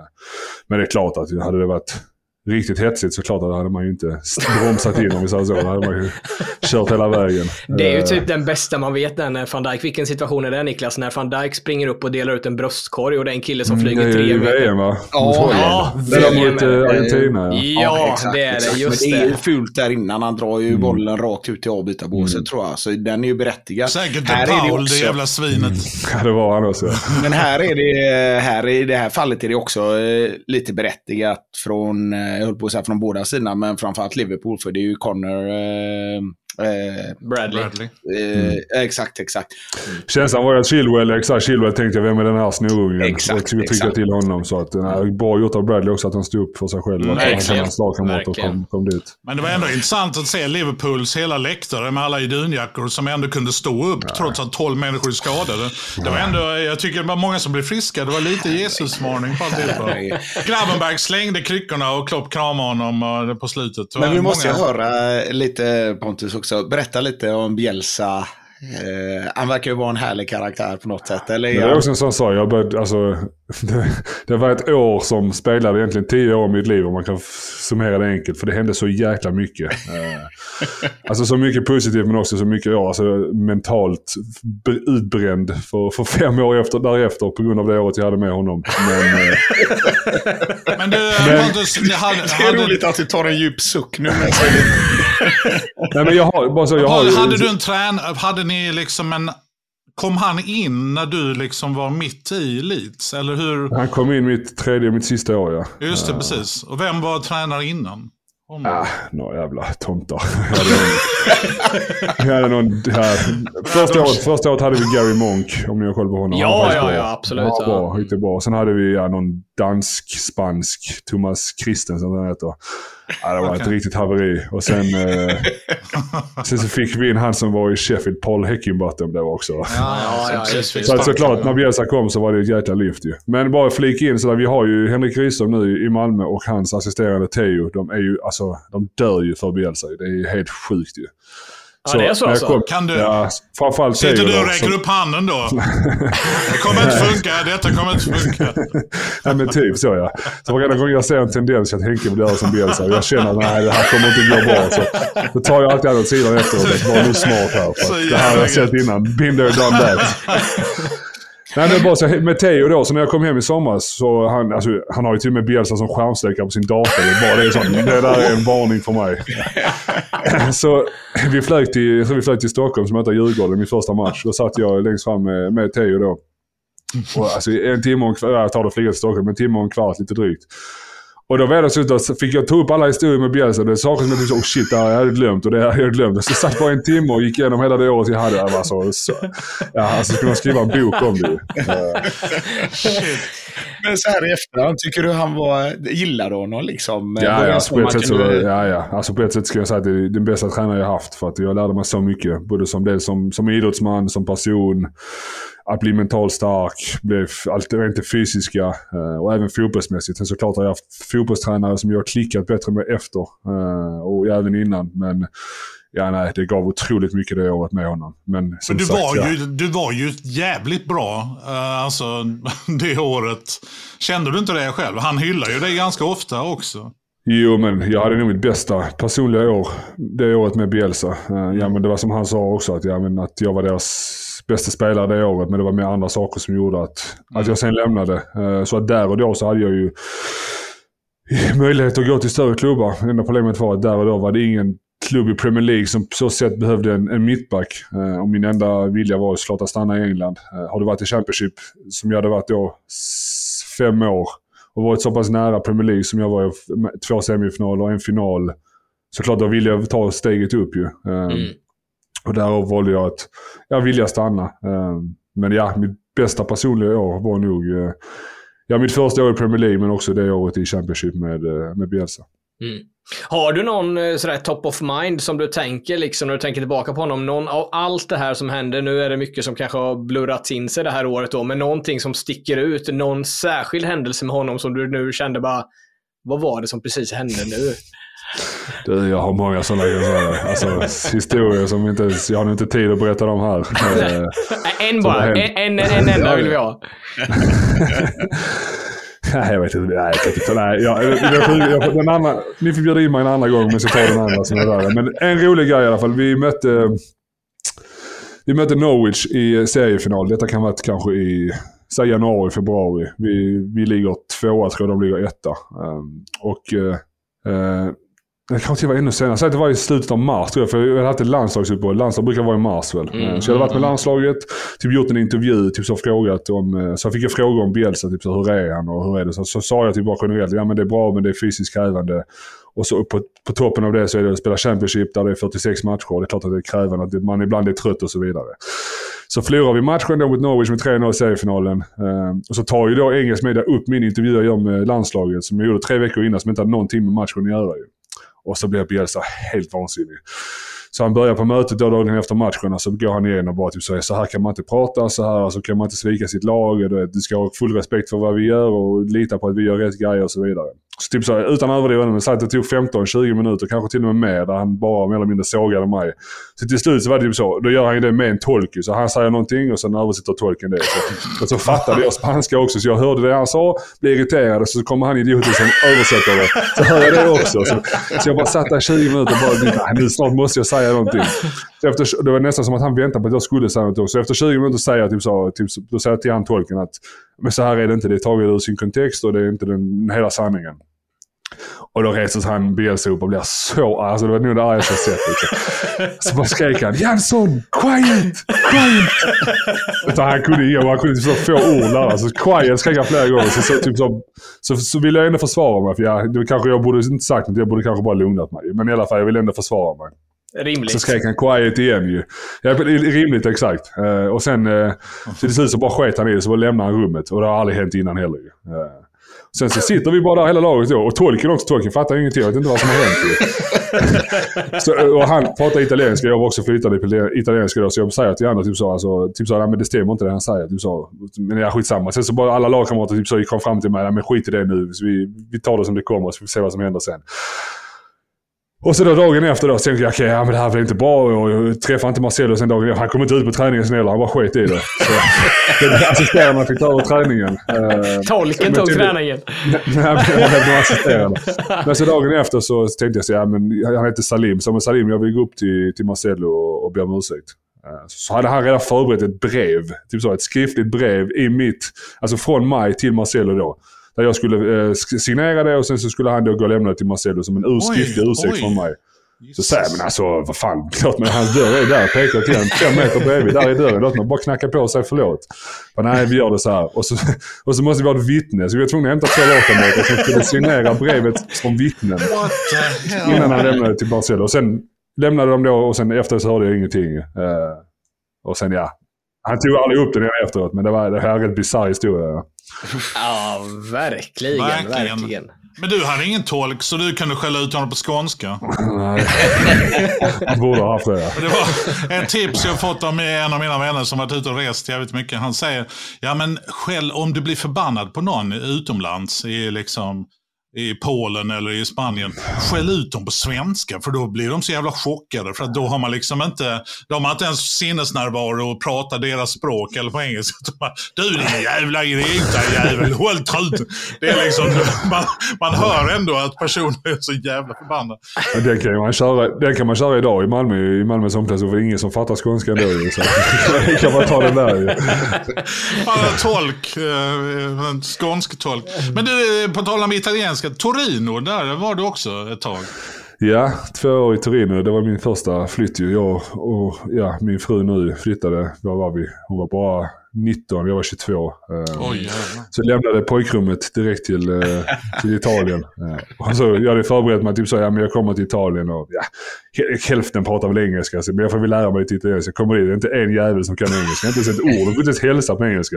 Men det är klart att hade det varit riktigt hetsigt så klart att hade man ju inte bromsat in om vi säger så. Då hade man ju kört hela vägen. Det är ju typ den bästa man vet när Van Dijk, vilken situation är det Niklas? När Van Dijk springer upp och delar ut en bröstkorg och det är en kille som flyger mm, tre meter. V M va? Ja, ja det är mot uh, Argentina. Ja, ja, ja det är det. Just men det är ju det. fult där innan. Han drar ju mm. bollen rakt ut till avbytarbåset mm. tror jag. Så den är ju berättigad. Säkert det Paul, det, det jävla svinet. Mm. Ja, det var han också. Men här är det, här i det här fallet är det också eh, lite berättigat från, jag höll på att säga från båda sidorna, men framförallt Liverpool, för det är ju Connor eh, eh, Bradley, Bradley. Eh, mm. exakt, exakt mm. Känslan var att Chilwell, exakt Chilwell tänkte jag, vem är den här snorungen? Exakt, och trycka exakt. till honom, så att nej, bra gjort av Bradley också att han stod upp för sig själv, mm, att han hans lagkamrat och kom, kom dit. Men det var ändå intressant att se Liverpools hela läktare med alla idunjackor som ändå kunde stå upp ja. trots att tolv människor är skadade. Det var ändå, jag tycker det var många som blev friska, det var lite Jesusvarning på allt. Gravenberg slängde kryckorna och Klopp kramade honom på slutet. Men vi måste många... höra lite, Pontus också, berätta lite om Bielsa. Eh, han verkar ju vara en härlig karaktär på något sätt. Eller? Det är också en sån sak. Jag började, alltså, det, det var ett år som spelade egentligen tio år i mitt liv, om man kan summera det enkelt. För det hände så jäkla mycket. Eh, alltså så mycket positivt, men också så mycket år. Alltså, mentalt utbränd för, för fem år efter, därefter på grund av det året jag hade med honom. Men, eh, men du, men, Pontus, det, hade, det är hade... roligt att du tar en djup suck nu. Nej, men jag har, bara så, jag hade, har, hade du en tränare, hade ni liksom en, kom han in när du liksom var mitt i Leeds, eller hur? Han kom in mitt tredje, mitt sista år, ja. Just det, uh, precis. Och vem var tränare innan? Oh, ah, några jävla tomtar. Jag hade någon här. Första året, första året hade vi Gary Monk, om ni har koll på honom. Ja, ja, ja, absolut. Ja, bra, riktigt bra. Sen hade vi ja, någon dansk-spansk, Thomas Christensen, den heter. Ja, det var okay. ett riktigt haveri. Och sen, eh, sen så fick vi in han som var i Sheffield, Paul Heckingbottom där också. Ja, ja, ja, just det. Så att såklart, när Bielsa kom så var det ett jäkla lyft ju. Men bara flika in, så där, vi har ju Henrik Rydström nu i Malmö och hans assisterande Theo. De är ju, alltså, de dör ju för Bielsa. Det är ju helt sjukt ju. Ja, så, det är så alltså. Kom, kan du, ja, framförallt sitter du och räcker upp handen då? Det kommer inte funka, detta kommer inte funka. Ja, men typ så ja. Så varje gång jag ser en tendens att Henke blir som Bielsa och jag känner att nej, det här kommer inte gå bra, så då tar jag alltid åt sidan efter och var nu smart här. För det här har jag sett innan. Binder done that. Nej, men bara så, med Theo då, så när jag kom hem i somras så han, alltså, han har ju till och med Bielsa som skärmsläckare på sin dator. Det, bara det, är sånt, det där är en varning för mig. Så vi flög till, så vi flög till Stockholm som mötte Djurgården i min första match. Då satt jag längst fram med, med Theo då. Och, alltså, en timme och en kvart, jag tar det flyget till Stockholm, en timme och en kvart lite drygt. Och då var det så att fick jag ta upp alla historier med Bielsa. Det är saker som jag tyckte, oh shit, det här jag hade glömt och det här jag hade glömt. Så jag satt bara en timme och gick igenom hela det året jag hade. Jag var så, så, ja, alltså skulle man skriva en bok om det. Men så här i efterhand, tycker du han var, gillar du honom liksom? Ja, ja, alltså på ett sätt så, ja, ja. Alltså på ett sätt ska jag säga att det är den bästa tränare jag haft. För att jag lärde mig så mycket. Både som, del, som, som idrottsman, som person. Att bli mentalt stark, bli allt inte fysiska och även fotbollsmässigt. Sen såklart har jag haft fotbollstränare som jag har klickat bättre med efter och även innan. Men ja, nej, det gav otroligt mycket det året med honom. Men, som Men du, sagt, var ja. ju, du var ju jävligt bra uh, alltså, det året. Kände du inte det själv? Han hyllar ju dig ganska ofta också. Jo, men jag hade nog mitt bästa personliga år det året med Bielsa. Uh, ja, men det var som han sa också, att, ja, men att jag var deras bästa spelare det året, men det var mer andra saker som gjorde att, mm. att jag sen lämnade. Uh, så att där och då så hade jag ju möjlighet att gå till större klubbar. Enda problemet var att där och då var det ingen klubb i Premier League som på så sätt behövde en, en mittback. Uh, och min enda vilja var såklart att stanna i England. Uh, har det varit i Championship som jag hade varit då s- fem år och varit så pass nära Premier League som jag var i två semifinaler och en final, såklart då ville jag ta steget upp ju. Uh, mm. Och därav valde jag att jag ville stanna. Uh, men ja, mitt bästa personliga år var nog uh, ja, mitt första år i Premier League, men också det året i Championship med, uh, med Bielsa. Mm. Har du någon sådär top of mind som du tänker liksom när du tänker tillbaka på honom? Någon av allt det här som händer, nu är det mycket som kanske har blurrat in sig det här året då, men någonting som sticker ut, någon särskild händelse med honom som du nu kände bara, vad var det som precis hände nu? Du, jag har många sådana alltså, historier som inte, jag har inte tid att berätta dem här. En bara, en, en, en enda vill vi ha. Nej, jag vet inte. Nej, jag vet inte. Nej, jag, jag, jag, den andra, ni får bjuda in mig en andra gång, men så tar den andra som är där. Men en rolig grej i alla fall. Vi mötte, vi mötte Norwich i seriefinal. Detta kan vara kanske i säg januari, februari. Vi, vi ligger tvåa, tror jag, de ligger etta. Um, och uh, det kanske var ännu senare. Så det var i slutet av mars, tror jag. För jag hade haft ett landslagsuppehåll. Landslag brukar vara i mars väl. Mm. Så jag hade varit med landslaget. Typ gjort en intervju. Typ så frågat om... Så fick jag fråga om Bielsa. Typ så, hur är han och hur är det? Så, så sa jag typ bara generellt. Ja, men det är bra, men det är fysiskt krävande. Och så på, på toppen av det så är det att spela Championship där det är fyrtiosex matcher. Det är klart att det är krävande. Att man ibland är trött och så vidare. Så förlorar vi matchen då mot Norwich med tre noll i seriefinalen. Um, och så tar ju då engelsk media upp min intervju jag gör med landslaget. Som jag gjorde tre veckor innan som inte hade någonting med matchen att göra ju. Och så blir Bielsa helt vansinnig. Så han börjar på mötet då dagen efter matchen och så går han igenom och bara typ så, så här kan man inte prata, så här så kan man inte svika sitt lag. Du ska ha full respekt för vad vi gör och lita på att vi gör rätt grejer och så vidare. Så typ så, utan överdrivande, så att det tog femton tjugo minuter, kanske till och med mer, där han bara mer eller mindre sågade mig. Så till slut så var det typ så, då gör han ju det med en tolk. Så han säger någonting och sen översätter tolken det. Så, och så fattade jag spanska också, så jag hörde det han sa, blev irriterad och så kommer han idioten som översätter det. Så hör jag det också. Så, så jag bara satt där tjugo minuter och bara, nu snart måste jag säga någonting. Så efter, det var nästan som att han väntade på att jag skulle säga något också. Så efter tjugo minuter säger jag typ så, typ, då säger jag till han tolken att men så här är det inte, det är taget ur sin kontext och det är inte den hela sanningen. Och då reses han Bielsa upp och blir så, alltså det var nog det argaste jag sett. Liksom. Så bara skrek han, Jansson, quiet, quiet. Utan han kunde inga, han kunde typ så få ord där. Så quiet skrek han flera gånger. Så, så, typ så, så, så ville jag ändå försvara mig. För jag, det kanske jag borde inte sagt något, jag borde kanske bara lugnat mig. Men i alla fall, jag ville ändå försvara mig. Rimligt. Så skrek han quiet igen ju. Ja, rimligt, exakt. Uh, och sen, uh, så till slut så bara sket han i det, så bara lämnade han rummet. Och det har aldrig hänt innan heller ju. Uh, Sen så sitter vi bara där hela laget då. Och tolken också, tolken fattar ingenting. Jag vet inte vad som har hänt. så, och han pratar italienska. Jag var också flyttad i italienska då. Så jag säger till andra typ så. Alltså, typ så, men det stämmer inte det han säger. Typ så. Men jag är skitsamma. Sen så bara alla lagkamrater typ så kom fram till mig. Men skit i det nu. Så vi, vi tar det som det kommer. Så vi får se vad som händer sen. Och så då dagen efter då så tänkte jag, okej, okay, ja, men det här blir inte bra. Och jag träffade inte Marcelo sen dagen efter. Han kom inte ut på träningen sen heller, han bara skit i det. Så assisterarna fick ta över träningen. Tolken tog träningen. Nej, men assisterarna. Men så dagen efter så tänkte jag så, ja, men han heter Salim. Så men Salim, jag vill gå upp till, till Marcelo och, och be om ursäkt. Så hade han redan förberett ett brev, typ så, ett skriftligt brev i mitt, alltså från mig till Marcelo då. Där jag skulle eh, signera det och sen så skulle han då gå och lämna det till Marcelo som en urskriftlig ursäkt från mig. Så säger jag, men alltså vad fan, klart men hans dörr är där, pekar till en fem meter bredvid, där är dörren, låt mig bara knacka på och säga förlåt. Men nej, vi gör det så här. Och så, och så måste vi ha ett vittne, så vi var tvungna att hämta två lagkamrater som skulle signera brevet som vittnen. Innan han lämnade till Marcelo. Och sen lämnade de då och sen efter så hörde jag ingenting. Uh, och sen ja, han tog aldrig upp den efteråt, men det var det här en rätt bizarr historia. Ja, verkligen, verkligen, verkligen. Men du hade ingen tolk så du kunde skälla ut honom på skånska. Nej, jag borde ha haft det. Det var ett tips jag fått av en av mina vänner som varit ute och rest jävligt mycket. Han säger, ja men skäll om du blir förbannad på någon utomlands i liksom... i Polen eller i Spanien, skäll ut dem på svenska för då blir de så jävla chockade för att då har man liksom inte de har inte ens sinnesnärvaro och pratar deras språk eller på engelska. Du din jävla idiota jävel, håll trut. Det är liksom man, man hör ändå att personen är så jävla förbannad. Den kan man köra, den kan man köra idag i Malmö i Malmö som plats och ingen som fattar skånska ändå så kan man ta den där. Ja, tolk, en skånsk tolk. Men du, på tal om italiensk Torino, där var du också ett tag. Ja, två år i Torino. Det var min första flytt ju. Jag och ja, min fru nu flyttade. Var var vi? Hon var bara nitton, jag var tjugotvå. Oj, så lämnade pojkrummet direkt till, till Italien. Och så jag hade förberett mig typ så, ja men jag kommer till Italien och ja, hälften pratar väl engelska. Så men jag får väl lära mig lite italienska. Jag kommer dit, det är inte en jävel som kan engelska. Inte ens ett ord, de får inte ens hälsa på engelska.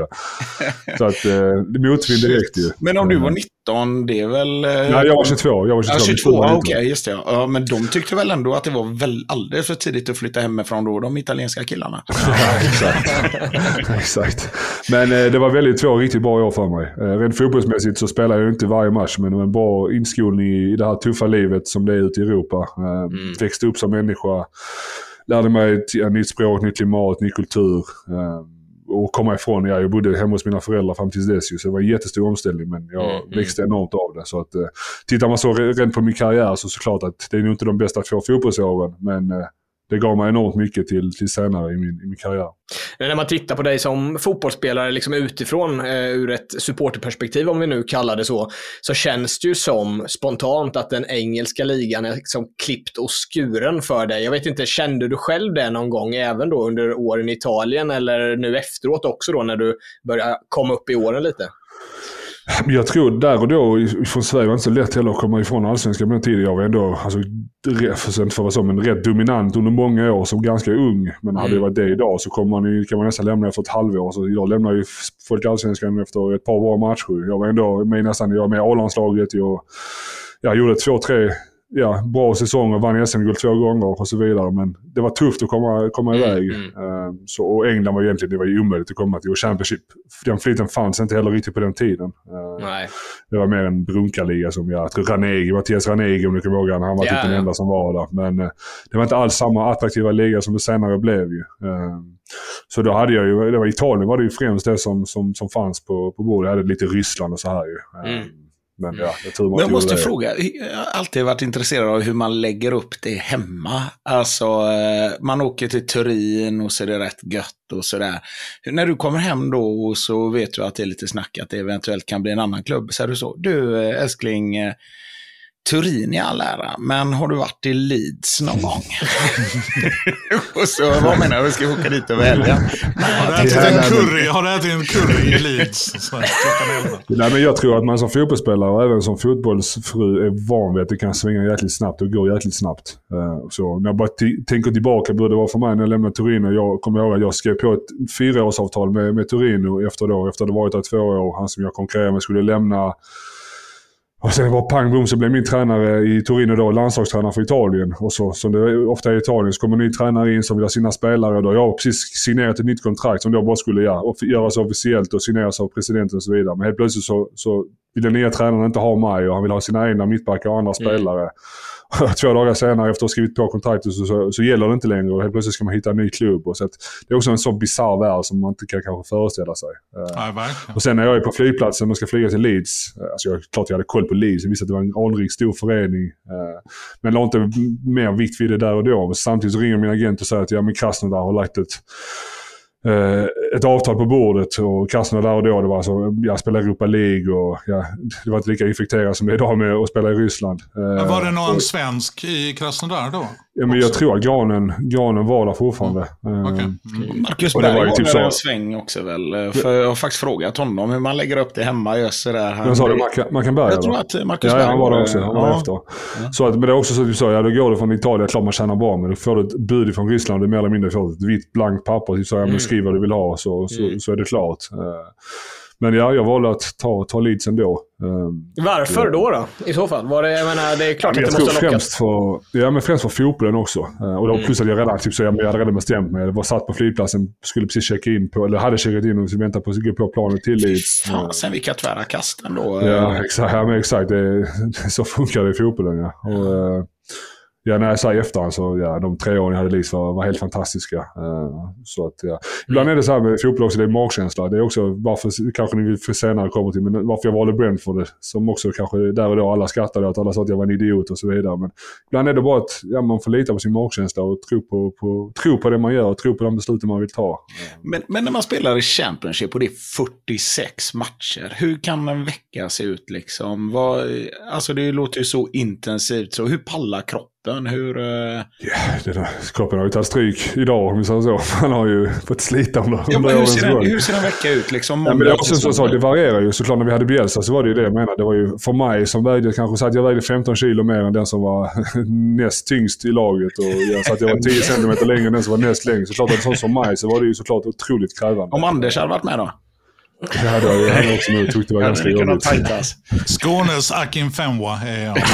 Så att det är motvind direkt ju. Men om du var nitton, det är väl... Nej, jag var tjugotvå. Jag var tjugotvå, ja, tjugotvå okej, okay, just det. Ja, men de tyckte väl ändå att det var väl alldeles för tidigt att flytta hemifrån då, de italienska killarna. Ja, exakt. Exakt. Men eh, det var väldigt två riktigt bra år för mig. Eh, rent fotbollsmässigt så spelar jag inte varje match, men det var en bra inskolning i, i det här tuffa livet som det är ute i Europa. Eh, mm. Växte upp som människa, lärde mig ett, ett nytt språk, nytt klimat, ny kultur. Eh, och komma ifrån, ja, jag bodde hemma hos mina föräldrar fram tills dess, så det var en jättestor omställning, men jag mm. växte enormt av det. Så att, eh, tittar man så rent på min karriär så såklart att det är nog inte de bästa två fotbollsåren, men eh, det gav mig enormt mycket till, till senare i min, i min karriär. När man tittar på dig som fotbollsspelare liksom utifrån, eh, ur ett supporterperspektiv om vi nu kallar det så, så känns det ju som spontant att den engelska ligan är liksom klippt och skuren för dig. Jag vet inte, kände du själv det någon gång även då under åren i Italien eller nu efteråt också då när du börjar komma upp i åren lite? Jag tror där och då från Sverige var inte så lätt heller att komma ifrån allsvenskan på den tiden. Jag var ändå, alltså, för att vara så, men rätt dominant under många år som ganska ung. Men hade det varit det idag så kommer man, kan man nästan lämna efter ett halvår. Så jag lämnade ju folk allsvenskan efter ett par bra matcher. Jag var ändå med nästan, jag var med i A-landslaget. Jag, jag gjorde två, tre ja, bra säsonger, vann S M-guld två gånger och så vidare. Men det var tufft att komma, komma iväg. Mm, mm. Så, och England var egentligen, det var ju omöjligt att komma till. Och Championship, den flytten fanns inte heller riktigt på den tiden. Nej. Det var mer en brunkarliga som jag tror Ranegi, Mattias Ranegi om du kommer ihåg, han var yeah. typ den enda som var där. Men det var inte alls samma attraktiva liga som det senare blev ju. Så då hade jag ju, det var Italien var det ju främst det som, som, som fanns på, på bordet. Jag hade lite Ryssland och så här ju. Mm. Men ja, jag tror man Men jag måste det. fråga, jag har alltid varit intresserad av hur man lägger upp det hemma. Alltså, man åker till Turin och så är det rätt gött och sådär. När du kommer hem då så vet du att det är lite snack att det eventuellt kan bli en annan klubb. Så är du så, du älskling, Turin i all ära, men har du varit i Leeds någon gång? Och så, vad menar du? Ska vi åka dit och välja? Har du ätit en curry, har du ätit en curry i Leeds? Nej, men jag tror att man som fotbollsspelare och även som fotbollsfru är van vid att det kan svänga jäkligt snabbt och gå jäkligt snabbt. Så när jag bara t- tänker tillbaka på det var för mig när jag lämnade Torino, jag kommer ihåg att jag skrev på ett fyraårsavtal med, med Torino efter då, efter det varit där två år. Han som jag konkurrerade med skulle lämna. Och sen var pang boom så blev min tränare i Torino då landslagstränare för Italien. Och så som det är ofta i Italien så kommer en ny tränare in som vill ha sina spelare. Då. Jag har precis signerat ett nytt kontrakt som då bara skulle ja, göras officiellt och signeras av presidenten och så vidare. Men helt plötsligt så, så vill den nya tränaren inte ha mig och han vill ha sina egna mittbackar och andra mm. spelare. två dagar senare efter att ha skrivit på kontraktet så, så, så gäller det inte längre och helt plötsligt ska man hitta en ny klubb. Och så att det är också en sån bizarr värld som man inte kan kanske föreställa sig. Ja, och sen när jag är på flygplatsen och ska flyga till Leeds, alltså jag, klart jag hade koll på Leeds, jag visste att det var en anrik stor förening, men la inte mer vikt vid det där och då. Samtidigt så ringer min agent och säger att ja, men Krasnodar har lagt ett Uh, ett avtal på bordet och Krasnodar där och då, det var så, jag spelade Europa League och ja, det var inte lika infekterat som det är idag med att spela i Ryssland. Uh, var det någon och, svensk i Krasnodar då? Ja, men jag tror att Granen, Granen var där fortfarande. Mm. Okay. Mm. Marcus Berg var ju typ så en sväng också väl. För jag har faktiskt frågat honom hur man lägger upp det hemma just sådär. Han... Jag sa det, Marcus, Marcus Berg? Jag tror att Marcus ja, Berg ja, han var där också. Han var ja. efter. Ja. Så att, men det är också så att du sa, ja, då går det från Italien, klart man tjänar bra, men då får du ett bud från Ryssland och det är mer eller mindre får ett vitt blankt papper. Du sa, ja, men skriv vad du vill ha så, så, mm. så är det klart. Men ja, jag valde att ta, ta Leeds ändå. Varför då då? I så fall? Var det, jag menar, det är klart ja, att det måste lockas. För, ja, men främst för fotbollen också. Och då plus att jag redan, typ, så jag, jag hade redan bestämt mig. Jag var satt på flygplatsen, skulle precis checka in på, eller hade checkat in och så väntade på att gå på planet till Leeds. Fan, sen vilka tvära kast ändå. Ja, exakt. Ja, men exakt. Det, så funkar det i fotbollen, ja. Och, ja, när jag sa efterhand så, ja, de tre åren jag hade Leeds var, var helt fantastiska. Uh, så att, ja. Ibland är det så här med fotboll också, det är magkänsla. Det är också varför, kanske ni för senare kommer till, men varför jag valde Brentford, som också kanske där och då alla skrattade att alla sa att jag var en idiot och så vidare. Men ibland är det bara att ja, man får lita på sin magkänsla och tro på, på, tro på det man gör och tro på de besluten man vill ta. Men, men när man spelar i Championship och det är fyrtiosex matcher, hur kan en vecka se ut liksom? Vad, alltså det låter ju så intensivt, så hur pallar kroppen? Hur, uh... ja, det där, kroppen har ju tagit stryk idag om vi säger så. Han har ju fått slita om det. Ja, men hur, ser den, hur ser en vecka ut? Liksom, ja, men det, är också så, så, det varierar ju såklart. När vi hade Bielsa så var det ju det jag menade. Det var ju för mig som vägde, kanske så att jag vägde femton kilo mer än den som var näst tyngst i laget. Och jag sa att jag var tio centimeter längre än den som var näst längst. Så klart att sånt som mig så var det ju såklart otroligt krävande. Om Anders hade varit med då? Ja, det var han också nu. Tyckte det var ganska jobbigt. Skånes Akin Fenwa är jag.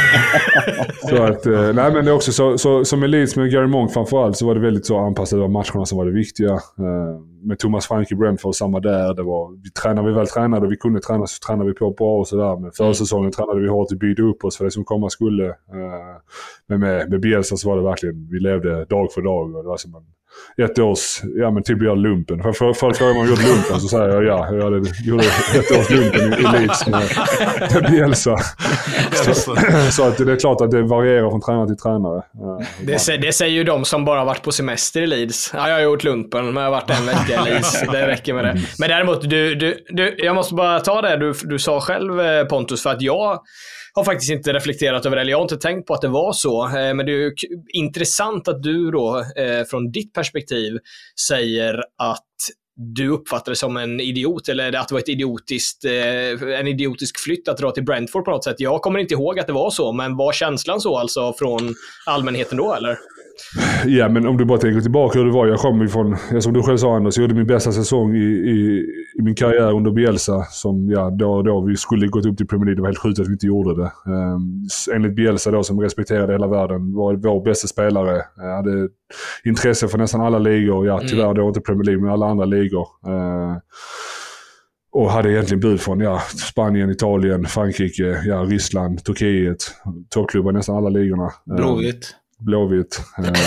Så att, nej men det är också så, så som med Leeds med Gary Monk framförallt så var det väldigt så anpassade av matcherna som var det viktiga. Med Thomas Frank i Brentford, samma där. Det var, vi tränade vi väl tränade och vi kunde träna så tränade vi på bra och sådär. Men förra säsongen tränade vi hårt och byggde upp oss för det som komma skulle. Men med, med Bielsa så var det verkligen, vi levde dag för dag och det var som en ett års, ja men typ jag lumpen. För för för frågar man gjort lumpen så säger jag ja, jag hade gjort ett års lumpen i, i Leeds med, med Bielsa. Så, så att det är klart att det varierar från tränare till tränare. Det, det säger ju de som bara varit på semester i Leeds. Ja, jag har gjort lumpen, men jag har varit en vecka i Leeds. Det räcker med det. Men däremot, du, du, du, jag måste bara ta det du, du sa själv, Pontus, för att jag har faktiskt inte reflekterat över det, eller jag har inte tänkt på att det var så. Men det är ju intressant att du då, från ditt perspektiv, säger att du uppfattar det som en idiot, eller att det var ett idiotiskt, en idiotisk flytt att dra till Brentford på något sätt. Jag kommer inte ihåg att det var så, men var känslan så alltså från allmänheten då, eller? Ja, men om du bara tänker tillbaka hur det var. Jag kom ifrån, som du själv sa Anders, jag gjorde min bästa säsong i, i, i min karriär under Bielsa. Som ja, då, då vi skulle gått upp till Premier League. Det var helt sjukt att vi inte gjorde det. Um, enligt Bielsa då, som respekterade hela världen, var vår bästa spelare. Jag hade intresse för nästan alla ligor. Ja, tyvärr då inte Premier League, men alla andra ligor. Uh, Och hade egentligen bud från ja, Spanien, Italien, Frankrike, ja, Ryssland, Turkiet. Toppklubbar nästan alla ligorna. Blåvitt. Blåvitt.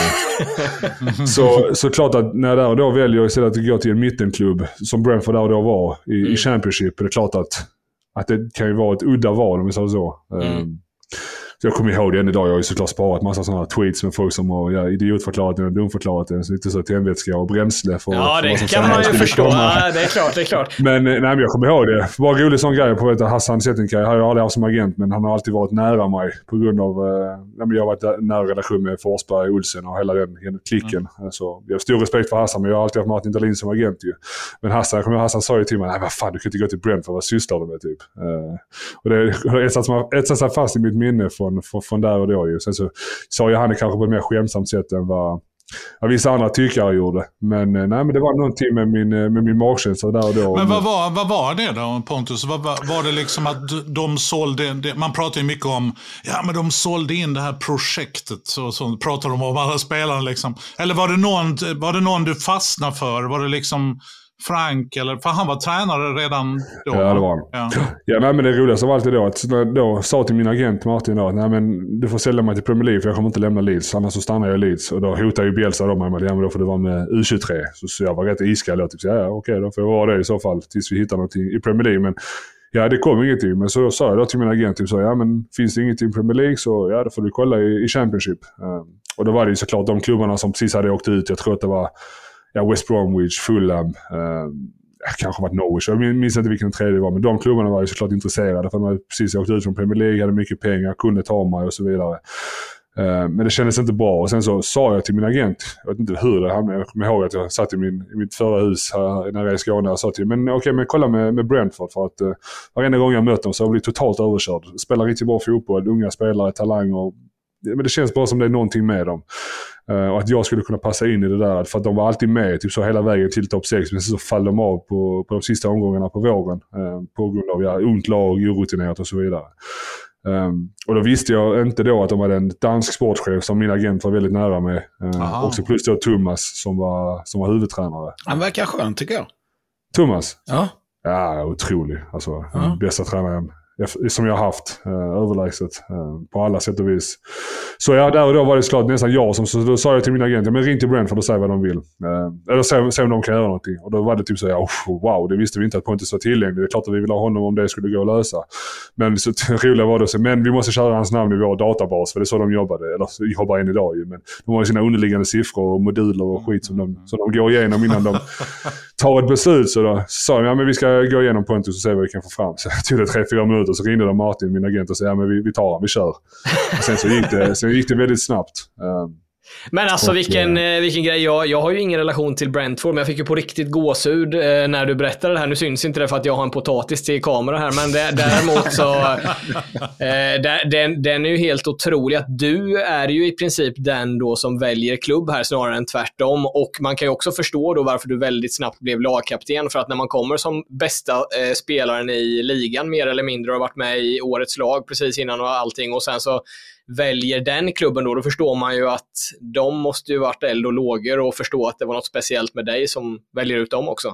så, så klart att när jag där och då väljer istället att gå till en mittenklubb som Brentford där och då var i, mm. i Championship, är det klart att, att det kan ju vara ett udda val om vi säger så. Mm. Um, så jag kommer ihåg det än idag. Jag har ju såklart sparat massa sådana tweets med folk som har ja, idiotförklarat den och dumförklarat den. Så lite så tändvätska och bränsle. För, ja, för det som kan man ju förstå. Ja, det är klart, det är klart. Men, nej, men jag kommer ihåg det. Bara en rolig sån grej på att Hassan Settinkaj har jag aldrig haft som agent, men han har alltid varit nära mig på grund av eh, jag har varit nära relation med Forsberg, Olsen och hela den klicken. Mm. Så jag har stor respekt för Hassan, men jag har alltid haft Martin Dahlin som agent ju. Men Hassan, jag kommer ihåg, Hassan sa ju till mig, nej vad fan, du kan inte gå till Brentford, vad sysslar du med typ? Eh, och det har etsat sig fast i mitt minne från, från, från där och då ju. Sen så sa ju han det kanske på ett mer skämsamt sätt än vad ja, vissa andra tyckare gjorde. Men nej, men det var någonting med min, med min magkänsla där och då. Men vad var, vad var det då, Pontus? Vad, var, var det liksom att de sålde, det, man pratar ju mycket om, ja men de sålde in det här projektet, så, så pratar de om alla spelare liksom. Eller var det någon, var det någon du fastnade för? Var det liksom Frank, eller, för han var tränare redan då. Ja, det var han. Ja, ja nej, men det roligaste var alltid då att då sa till min agent Martin då att nej, men du får sälja mig till Premier League för jag kommer inte lämna Leeds, annars så stannar jag i Leeds. Och då hotade ju Bielsa då mig med att ja, men då får det vara med U tjugotre. Så, så jag var rätt iskall och typ så ja, okej då får jag vara det i så fall tills vi hittar någonting i Premier League. Men ja, det kom ingenting. Men så sa jag då till min agent typ så ja, men finns det ingenting i Premier League så ja, då får du kolla i, i Championship. Um, och då var det ju såklart de klubbarna som precis hade åkt ut. Jag tror att det var ja, West Bromwich, Fulham, um, kanske var Norwich. Jag minns inte vilken tredje det var. Men de klubbarna var ju såklart intresserade för de hade precis åkt ut från Premier League, hade mycket pengar, kunde ta mig och så vidare. Uh, men det kändes inte bra. Och sen så sa jag till min agent, jag vet inte hur det hamnade, jag kommer ihåg att jag satt i, min, i mitt förra hus här när jag är i Skåne och sa till men okej, okay, men kolla med, med Brentford för att uh, varenda gång jag mött dem så har jag blivit totalt överkörd. Spelar riktigt bra fotboll, unga spelare, talanger. Men det känns bara som det är någonting med dem. Uh, och att jag skulle kunna passa in i det där. För att de var alltid med typ så hela vägen till topp sex. Men så faller de av på, på de sista omgångarna på våren. Uh, på grund av ja, ont lag, orutinerat och så vidare. Um, och då visste jag inte då att de hade en dansk sportchef som min agent var väldigt nära med. Uh, också plus då Thomas som var, som var huvudtränare. Han verkar skön tycker jag. Thomas? Ja. Ja, otrolig. Alltså, ja. Bästa tränaren som jag har haft, uh, överlägset uh, på alla sätt och vis. Så ja, där och då var det klart nästan jag som, så då sa jag till min agent, ja, men ring till Brentford och säg vad de vill. Uh, eller säg, säg om de kan göra någonting. Och då var det typ så, ja, oh, wow, det visste vi inte att Pontus var tillgänglig. Det är klart att vi vill ha honom om det skulle gå att lösa. Men så roliga var det så, men vi måste köra hans namn i vår databas, för det är så de jobbade. Eller jobbar än idag ju, men de har ju sina underliggande siffror och moduler och skit som de, som de går igenom innan de tar ett beslut. Så då sa de, ja men vi ska gå igenom Pontus och se vad vi kan få fram. Så tog det tre, fyra minuter så ringde de Martin, min agent, och sa ja men vi, vi tar han, vi kör. Och sen så gick det, sen gick det väldigt snabbt. Um, Men alltså och, vilken, äh, vilken grej, jag, jag har ju ingen relation till Brentford, men jag fick ju på riktigt gåshud eh, när du berättade det här. Nu syns inte det för att jag har en potatis till kamera här, men det, däremot så eh, där, den, den är ju helt otrolig att du är ju i princip den då som väljer klubb här snarare än tvärtom, och man kan ju också förstå då varför du väldigt snabbt blev lagkapten, för att när man kommer som bästa eh, spelaren i ligan mer eller mindre och har varit med i årets lag precis innan och allting, och sen så väljer den klubben då, då förstår man ju att de måste ju varit eld och lågor och förstå att det var något speciellt med dig som väljer ut dem också.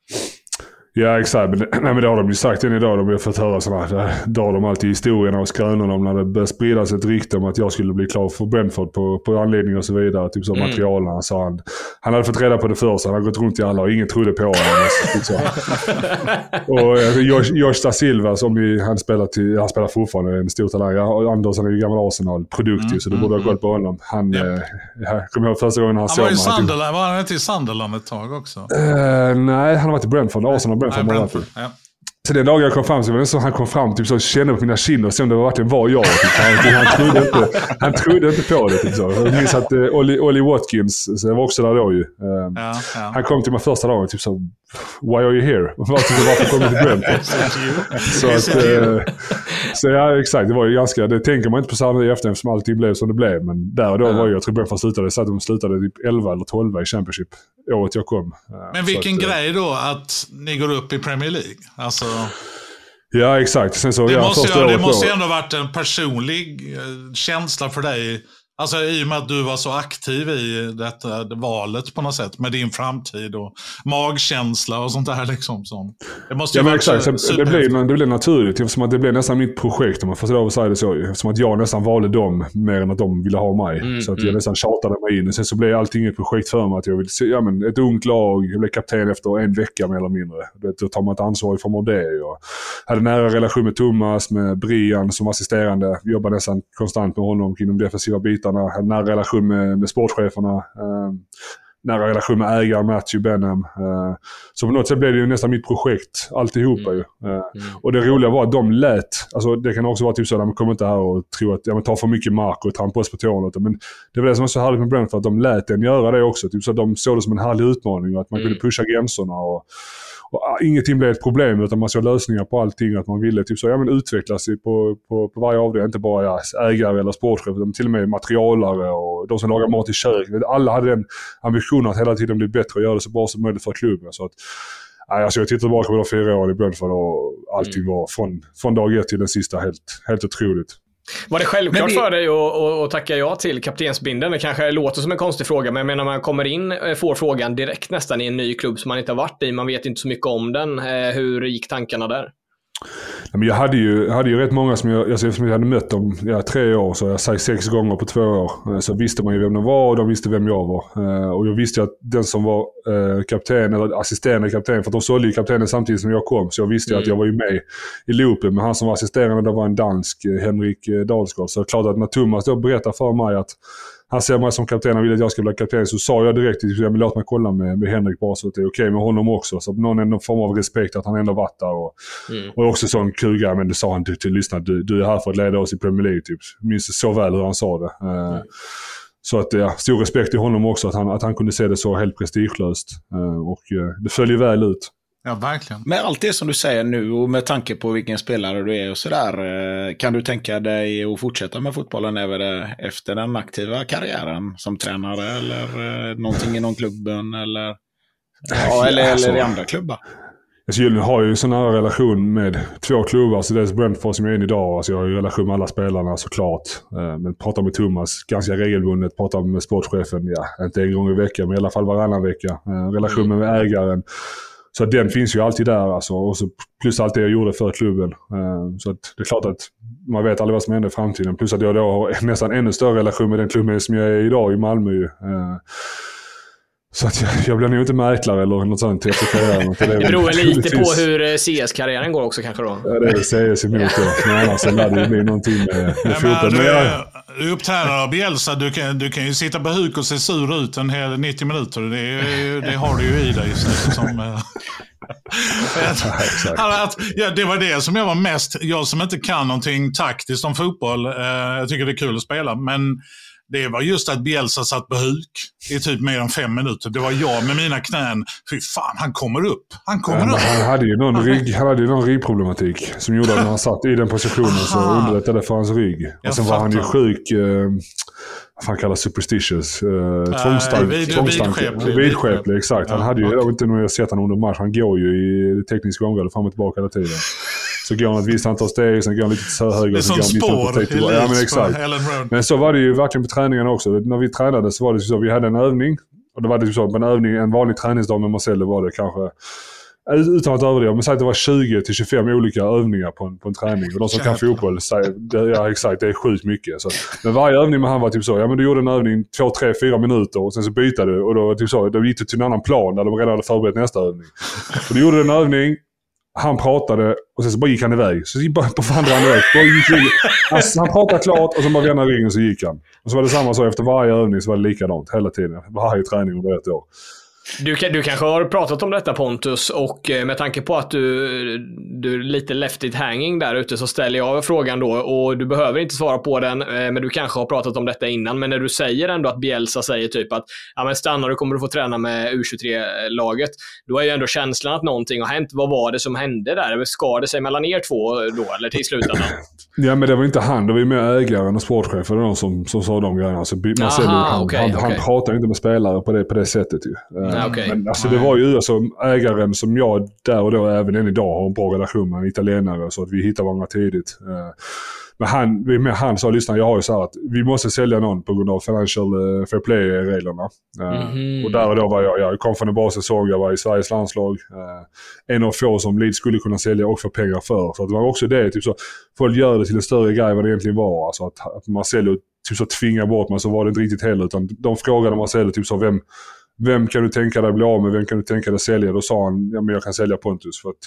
Ja, exakt. Men, nej, men det har de ju sagt än idag. De har fått höra sådana här, drar de alltid historierna och skrönorna om när det började spridas ett rykte om att jag skulle bli klar för Brentford på, på anledning och så vidare. Typ som mm. materialen, sa han. Han hade fått reda på det först, han hade gått runt i alla och ingen trodde på honom. Och Josh, Josh da Silva, som vi, han, spelar till, han spelar fortfarande en stor talang. Ja, Andersson är ju gammal Arsenal-produkt, mm, så det borde ha gått på honom. Han, yep. eh, jag kommer ihåg första gången han, han såg mig. Sunderland, var han inte i Sunderland ett tag också? Uh, nej, han har varit i Brentford. Arsenal och Brentford. Nej, Brentford. Ja. Så den dagen jag kom fram så var det så han kom fram typ så kände på mina kinder och se om det verkligen var jag. Typ. Han, han, trodde inte, han trodde inte på det. Typ så. Jag minns att uh, Ollie, Ollie Watkins, så jag var också där då ju. Uh, ja, ja. Han kom till mig första dagen typ så, why are you here? Varför kommer du till Brentford? så att, uh, så ja, exakt. Det var ju ganska, det tänker man inte på samma i efterhand eftersom allting blev som det blev. Men där och då ja. var ju, jag tror Brentford slutade, så att de slutade typ elva eller tolv i Championship året jag kom. Uh, Men vilken att, grej då att ni går upp i Premier League? Alltså... Ja, exakt. Sen så, det ja, måste, ju, det måste ju då. ändå varit en personlig känsla för dig. Alltså i och med att du var så aktiv i detta valet på något sätt med din framtid och magkänsla och sånt där liksom. Som. Det måste ju ja, vara exakt. Det blev, det blev naturligt eftersom att det blev nästan mitt projekt, om man får lov att säga det så. Eftersom att jag nästan valde dem mer än att de ville ha mig. Mm, så att jag mm. nästan tjatade mig in. Och sen så blev allting ett projekt för mig. Att jag ville se, ja, men ett ungt lag, jag blev kapten efter en vecka mer eller mindre. Då tar man ett ansvar i form av det. Jag hade nära relation med Thomas, med Brian som assisterande. Vi jobbade nästan konstant med honom kring de defensiva bitarna. Hade nära relation med, med sportcheferna. Eh, nära relation med ägaren Matthew Benham. Eh, så på något sätt blev det ju nästan mitt projekt. Alltihopa ju. Eh, mm. Och det roliga var att de lät. Alltså det kan också vara typ så att de kommer inte här och tror att ja, men tar för mycket mark och trampar oss på tårna. Men det var det som var så härligt med Brentford, att de lät den göra det också. Typ så att de såg det som en härlig utmaning och att man mm. kunde pusha gränserna och Och ingenting blev ett problem, utan man såg lösningar på allting. Att man ville typ så, ja, men utveckla sig på, på, på varje avdelning. Inte bara ja, ägare eller sportchef, utan till och med materialare och de som lagar mat i kök. Alla hade den ambitionen att hela tiden bli bättre och göra det så bra som möjligt för klubben. Så att, alltså jag tittar tillbaka på de fyra åren i Brentford och allting mm. var från, från dag ett till den sista helt, helt otroligt. Var det självklart det... för dig att, att, att tacka ja till kaptensbindeln? Det kanske låter som en konstig fråga, men jag menar man kommer in, får frågan direkt nästan i en ny klubb som man inte har varit i. Man vet inte så mycket om den. Hur gick tankarna där? Jag hade ju, hade ju rätt många som jag, alltså, som jag hade mött om ja, tre år, så jag sagt sex gånger på två år. Så visste man ju vem de var och de visste vem jag var. Och jag visste att den som var kapten eller assisterande kapten, för att de sålde ju kaptenen samtidigt som jag kom, så jag visste mm. att jag var ju med i loopen. Men han som var assisterande, det var en dansk, Henrik Dalsgaard. Så det är klart att när Thomas då berättar för mig att han ser mig som kapten och vill att jag ska bli kapten, så sa jag direkt att jag vill låta mig kolla med, med Henrik bara så att det är okej okay med honom också. Så någon ändå form av respekt att han ändå varit där. Och, mm. och också sån kul grej, men det sa han till, till lyssna, du, du är här för att leda oss i Premier League. Typ. Minns så väl hur han sa det. Mm. Uh, så att ja, stor respekt till honom också, att han, att han kunde se det så helt prestigelöst. Uh, och uh, det följer väl ut. Ja, verkligen. Med allt det som du säger nu och med tanke på vilken spelare du är och sådär, kan du tänka dig att fortsätta med fotbollen efter den aktiva karriären som tränare eller någonting i någon klubben eller, ja, eller, alltså, eller i andra klubbar? Alltså, jag har ju en sån här relation med två klubbar, så det är Brentford som jag är in idag. Alltså, jag har ju relation med alla spelarna såklart. Men pratar med Thomas ganska regelbundet, pratar med sportchefen, ja, inte en gång i veckan, men i alla fall varannan vecka. Relation med ägaren. Så den finns ju alltid där alltså, och så plus allt det jag gjorde för klubben. Så att det är klart att man vet aldrig vad som händer i framtiden. Plus att jag då har nästan ännu större relation med den klubben som jag är idag i Malmö. Så att jag, jag blir nog inte mäklare eller något sånt. Jag det, det beror lite på hur C S-karriären går också kanske då. Ja, det är C S emot det. Men annars så lär det bli någonting med, med ja, fotboll. Du, jag... du upptränar av Bielsa, du kan, du kan ju sitta på huk och se sur ut en hel nittio minuter. Det, det har du ju i dig. Som, att, att, ja, det var det som jag var mest, jag som inte kan någonting taktiskt om fotboll. Eh, jag tycker det är kul att spela, men det var just att Bielsa satt på huk i typ mer än fem minuter. Det var jag med mina knän. Fy fan, han kommer upp. Han kommer ja, upp. Han hade ju någon, rygg, han hade ju någon ryggproblematik som gjorde att när han satt i den positionen så underlättade för hans rygg. Och sen var han ju sjuk, eh, vad fan kallas superstitious. Eh, tvångstank. Vidskeplig, exakt. Han hade ju, jag vet inte om jag sett honom under match, han går ju i det tekniska området fram och tillbaka hela tiden. Så går han ett visst antal steg, sen går han lite så höger. Det är som spår. Ja, men exakt. Men så var det ju verkligen på träningen också. När vi tränade så var det så att vi hade en övning. Och det var det så att en övning, en vanlig träningsdag med Marcel var det kanske, utan att överdriva, men säg att det var tjugo till tjugofem olika övningar på en, på en träning. Och de som kan fotboll säger, ja exakt, det är sjukt mycket. Så, men varje övning med han var typ så, ja men du gjorde en övning två, tre, fyra minuter och sen så bytte du. Och då, typ så, då gick du till en annan plan där de redan hade förberett nästa övning. Och du gjorde en övning, han pratade och sen så bara gick han iväg. Så gick bara på andra han iväg. Han, han pratade klart och så bara vände ringen och så gick han. Och så var det samma så efter varje övning så var det likadant hela tiden. Varje träning under ett år. Du, du kanske har pratat om detta Pontus, och med tanke på att du, du är lite left it hanging där ute så ställer jag frågan då, och du behöver inte svara på den, men du kanske har pratat om detta innan, men när du säger ändå att Bielsa säger typ att ja men stannar du kommer du få träna med U tjugotre-laget, då är ju ändå känslan att någonting har hänt. Vad var det som hände där? Skar det sig mellan er två då, eller till slutändan? Ja, men det var inte han, det var ju mer ägaren och sportchefen och de som, som sa de grejerna. Alltså, Marcelo, Aha, han, okay, han, okay. han pratade inte med spelare på det, på det sättet ju. Ah, okay. Men alltså, det var ju alltså, ägaren som jag där och då även än idag har en bra relation med en italienare, så att vi hittar varandra tidigt. Men han, med han sa, lyssna, jag har ju så här att vi måste sälja någon på grund av financial fair play-reglerna. Mm-hmm. Och där och då var jag, jag kom från en bra säsong, jag var i Sveriges landslag. En av få som Leeds skulle kunna sälja och få pengar för. Så det var också det, typ så, folk gör det till en större grej vad det egentligen var. Alltså att, att Marcelo typ så tvingar bort, men så var det inte riktigt heller. Utan de frågade Marcelo typ så, vem, vem kan du tänka dig bli av med, vem kan du tänka dig sälja? Då sa han, ja men jag kan sälja Pontus för att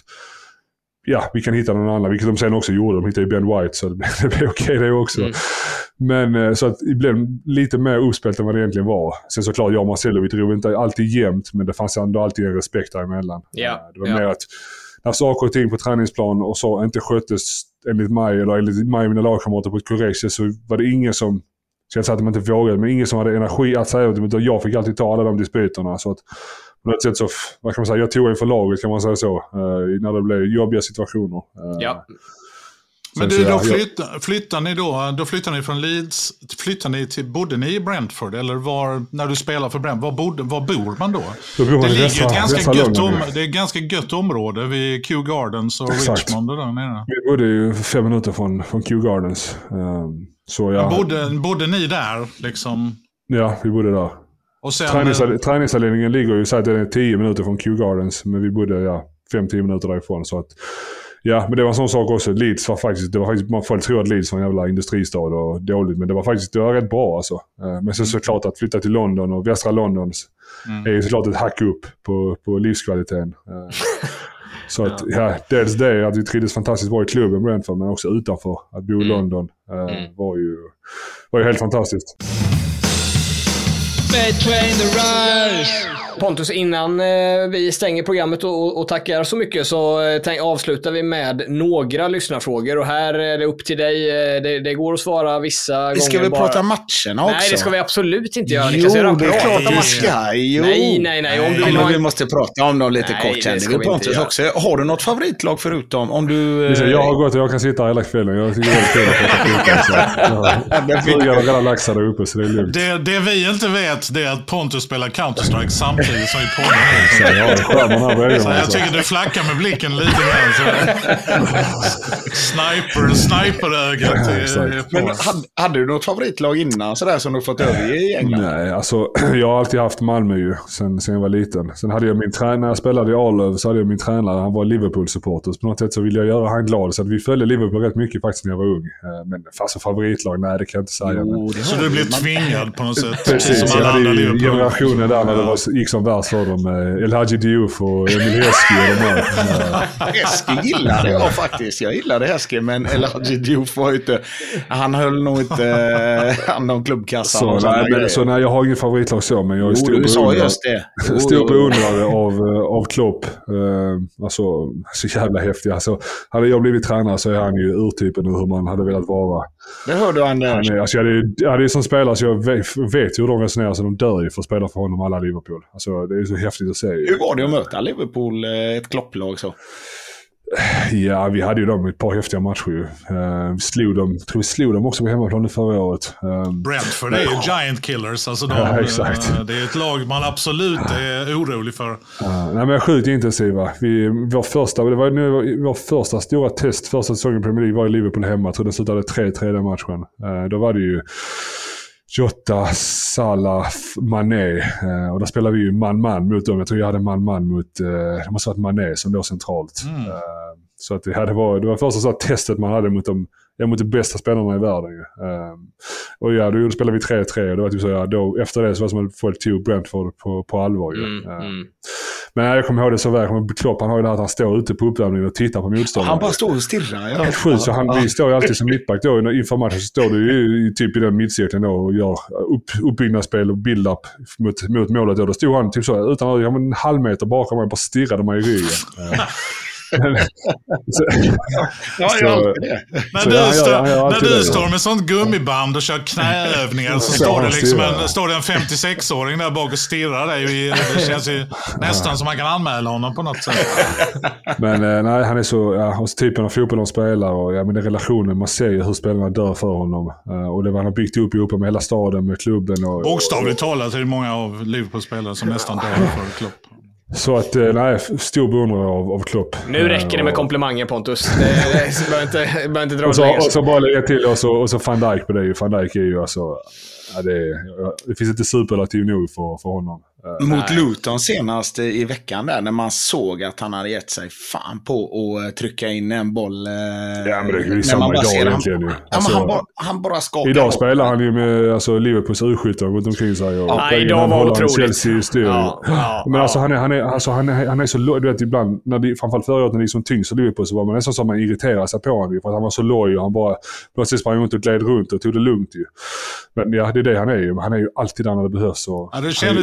ja, vi kan hitta någon annan, vilket de sen också gjorde. De hittade ju Ben White, så det blev, det blev okej det också. Mm. Men så att det blev lite mer uppspelt än vad det egentligen var. Sen såklart, jag och Marcelo, vi drog inte alltid jämnt, men det fanns ändå alltid en respekt däremellan. Yeah. Det var yeah. mer att när saker och ting på träningsplan och så inte sköttes enligt mig, eller enligt mig och mina lagkamrater på ett korrekt sätt, så var det ingen som, så jag sa att de inte vågade, men ingen som hade energi att säga åt dem. Jag fick alltid ta alla de dispyterna, så att på något sätt så, vad kan man säga, jag tog en för laget kan man säga så, uh, när det blev jobbiga situationer. Uh, ja. Men Sen du, så då jag- flyttar, flyttar ni då, då flyttar ni från Leeds, flyttar ni till, bodde ni i Brentford eller var, när du spelar för Brentford, var, bodde, var bor man då? Då bor man det i ligger västra- ett ganska västra gött, London, om, ju. det är ett ganska gött område vid Kew Gardens och Exakt. Richmond och där nere. Vi bodde ju fem minuter från, från Kew Gardens. Um, så jag, Bodde, bodde ni där liksom? ja, vi bodde där. Och sen, Träningsanläggningen träningsanläggningen ligger ju så att det är tio minuter från Kew Gardens, men vi bodde ja, fem till tio minuter därifrån. Så att, ja, men det var en sån sak också. Leeds var faktiskt, det var faktiskt, man får tro att Leeds var en jävla industristad och dåligt, men det var faktiskt det var rätt bra alltså. Uh, men sen såklart att flytta till London och västra London mm. är ju såklart ett hack upp på, på livskvaliteten. Uh, Så att, ja, dels det att vi trivdes fantastiskt bra i klubben Brentford, men också utanför. Att bo i London eh, Mm. var, ju, var ju helt fantastiskt. Between the rows. Pontus, innan eh, vi stänger programmet och, och tackar så mycket så eh, tänk, avslutar vi med några lyssnarfrågor. Och här är det upp till dig. Eh, det, det går att svara vissa gånger Ska vi bara. prata matcherna också? Nej, det ska vi absolut inte göra. Jo, Niklas, vi har redan det är pratat klart om att vi matcherna. ska. Jo. Nej, nej, nej. Om du Ja, vill men ha vi en... måste prata om dem lite Nej, kort. det Kände ska vi vi inte Pontus göra. också. Har du något favoritlag förutom om du... Lisa, jag har gått och jag kan sitta här hela kvällen. Jag tycker det är kul att prata fotboll. Jag har redan laxat där uppe så det är lugnt. det, det vi inte vet det är att Pontus spelar Counter-Strike samtidigt som vi podden. Jag har skärmen här bredvid Så mig, jag alltså. tycker du flackar med blicken lite grann. Så. Sniper, sniperögat är Men på. hade, hade du något favoritlag innan sådär som du fått överge i England? Nej, alltså jag har alltid haft Malmö ju sen, sen jag var liten. Sen hade jag min tränare, när jag spelade i Arlöv så hade jag min tränare, han var Liverpool-supporter. Så på något sätt så ville jag göra han glad, så att vi följde Liverpool rätt mycket faktiskt när jag var ung. Men fast favoritlag, nej det kan jag inte säga. Jo, Men... det Så har du vi. blev Man- tvingad på något sätt? Precis, som jag alla hade andra ju Liverpool. generationer där när det var, gick som värst för dem. eh, El Hadji Diouf och Emil Heskey och de här. Häske gillade jag faktiskt. Jag gillade Häske, men El Hadji Diouf var ju inte... Han höll nog inte eh, hand om klubbkassan. Så, och sådana nej, men, grejer. så nej, jag har ingen favoritlag så, men jag är Jo, stor du sa beundrare- just det. stor beundrare av, eh, av Klopp. Uh, alltså, så jävla häftig. Alltså, hade jag blivit tränare så är han ju urtypen av hur man hade velat vara. Det hörde du, Anders. Han är, alltså, jag, hade, jag hade ju som spelare så jag vet, vet ju hur de resonerar, så de dör ju för att spela för honom alla Liverpool. Alltså, det är så häftigt att se. Hur var det att möta Liverpool, eh, ett klopplag så? Ja, vi hade ju dem ett par häftiga matcher ju. Uh, vi slog dem, tror vi slog dem också på hemmaplan förra året. Um, Brentford är ju giant killers. Alltså de, Ja, exakt. eh, det är ett lag man absolut är orolig för. Uh, nej, men sjukt intensiva. Vi, vår, första, det var nu, vår första stora test, första säsongen i Premier League var i Liverpool hemma. Jag tror den slutade tre tre den matchen. Uh, då var det ju Jota, Salah, Mané. Uh, och då spelade vi ju man-man mot dem. Jag tror jag hade man-man mot, uh, det måste ha varit Mané som låg centralt. Mm. Uh, så att det, hade varit, det var första så här testet man hade mot de, ja, mot de bästa spelarna i världen. Ju. Uh, och ja, då spelade vi tre tre och det var typ så, ja, då, efter det så var det som att folk tog Brentford på, på allvar. Ju. Mm, Uh, mm. Men jag kommer ihåg det så väl. Klopp, han har ju det här att han står ute på uppvärmningen och tittar på motståndaren. Han bara står och stirrar. Ja. Helt sjukt, så han, vi står ju alltid som mittback då inför matchen, så står du ju i, typ i den mittcirkeln då och gör upp, uppbyggnadsspel och build-up mot, mot målet. Då. då stod han typ så utan ja, en halv meter bakom mig och bara stirrade mig i ryggen. så, Ja, så, jag alltid det. När Så du, han gör- stå, han gör när alltid du det. står med sånt gummiband och kör knäövningar så Så står han det, liksom stirrar. en, står det en femtiosex-åring där bak och stirrar dig. i- Det känns ju nästan som man kan anmäla honom på något sätt. men eh, nej, han är så, ja, och så typen av fotboll de spelar och ja, men det är relationen, man ser ju hur spelarna dör för honom. Uh, och det var han har byggt upp ihop med hela staden, med klubben. Och, Bokstavligt talat är det många av Liverpool-spelare som nästan dör för Klopp. Så att, eh, nej, stor beundrare av, av Klopp. Nu räcker det med och, komplimanger, Pontus. Det, det behöver inte, behöver inte dra och, åt så, längre. och så bara lägga till och så, och så Van Dijk på det. ju. Van Dijk är ju alltså, ja, det, är, det finns inte superlativ nog för, för honom. Uh, Mot Luton senast i veckan där, när man såg att han hade gett sig fan på att trycka in en boll. Eh, Ja, men det är ju när samma man bara idag ser egentligen han, ju. ja, Alltså, men han, bara, han bara skakar. Idag upp. spelar han ju med alltså, Liverpools U-skyttar runt omkring sig. Och Ja, idag var håller otroligt. Chelsea i styr. Ja, ja, men ja. alltså, han är, han är, alltså, han är, han är så låg. Du vet, ibland, när det, framförallt förra året när det liksom tyngs i Liverpool så var man nästan som man irriterade sig på honom. För att han var så låg och han bara plötsligt sprang runt och gled runt och tog det lugnt ju. Men ja, det är det han är ju. Han är ju alltid där när det behövs. Och, Ja, det kändes ju nu som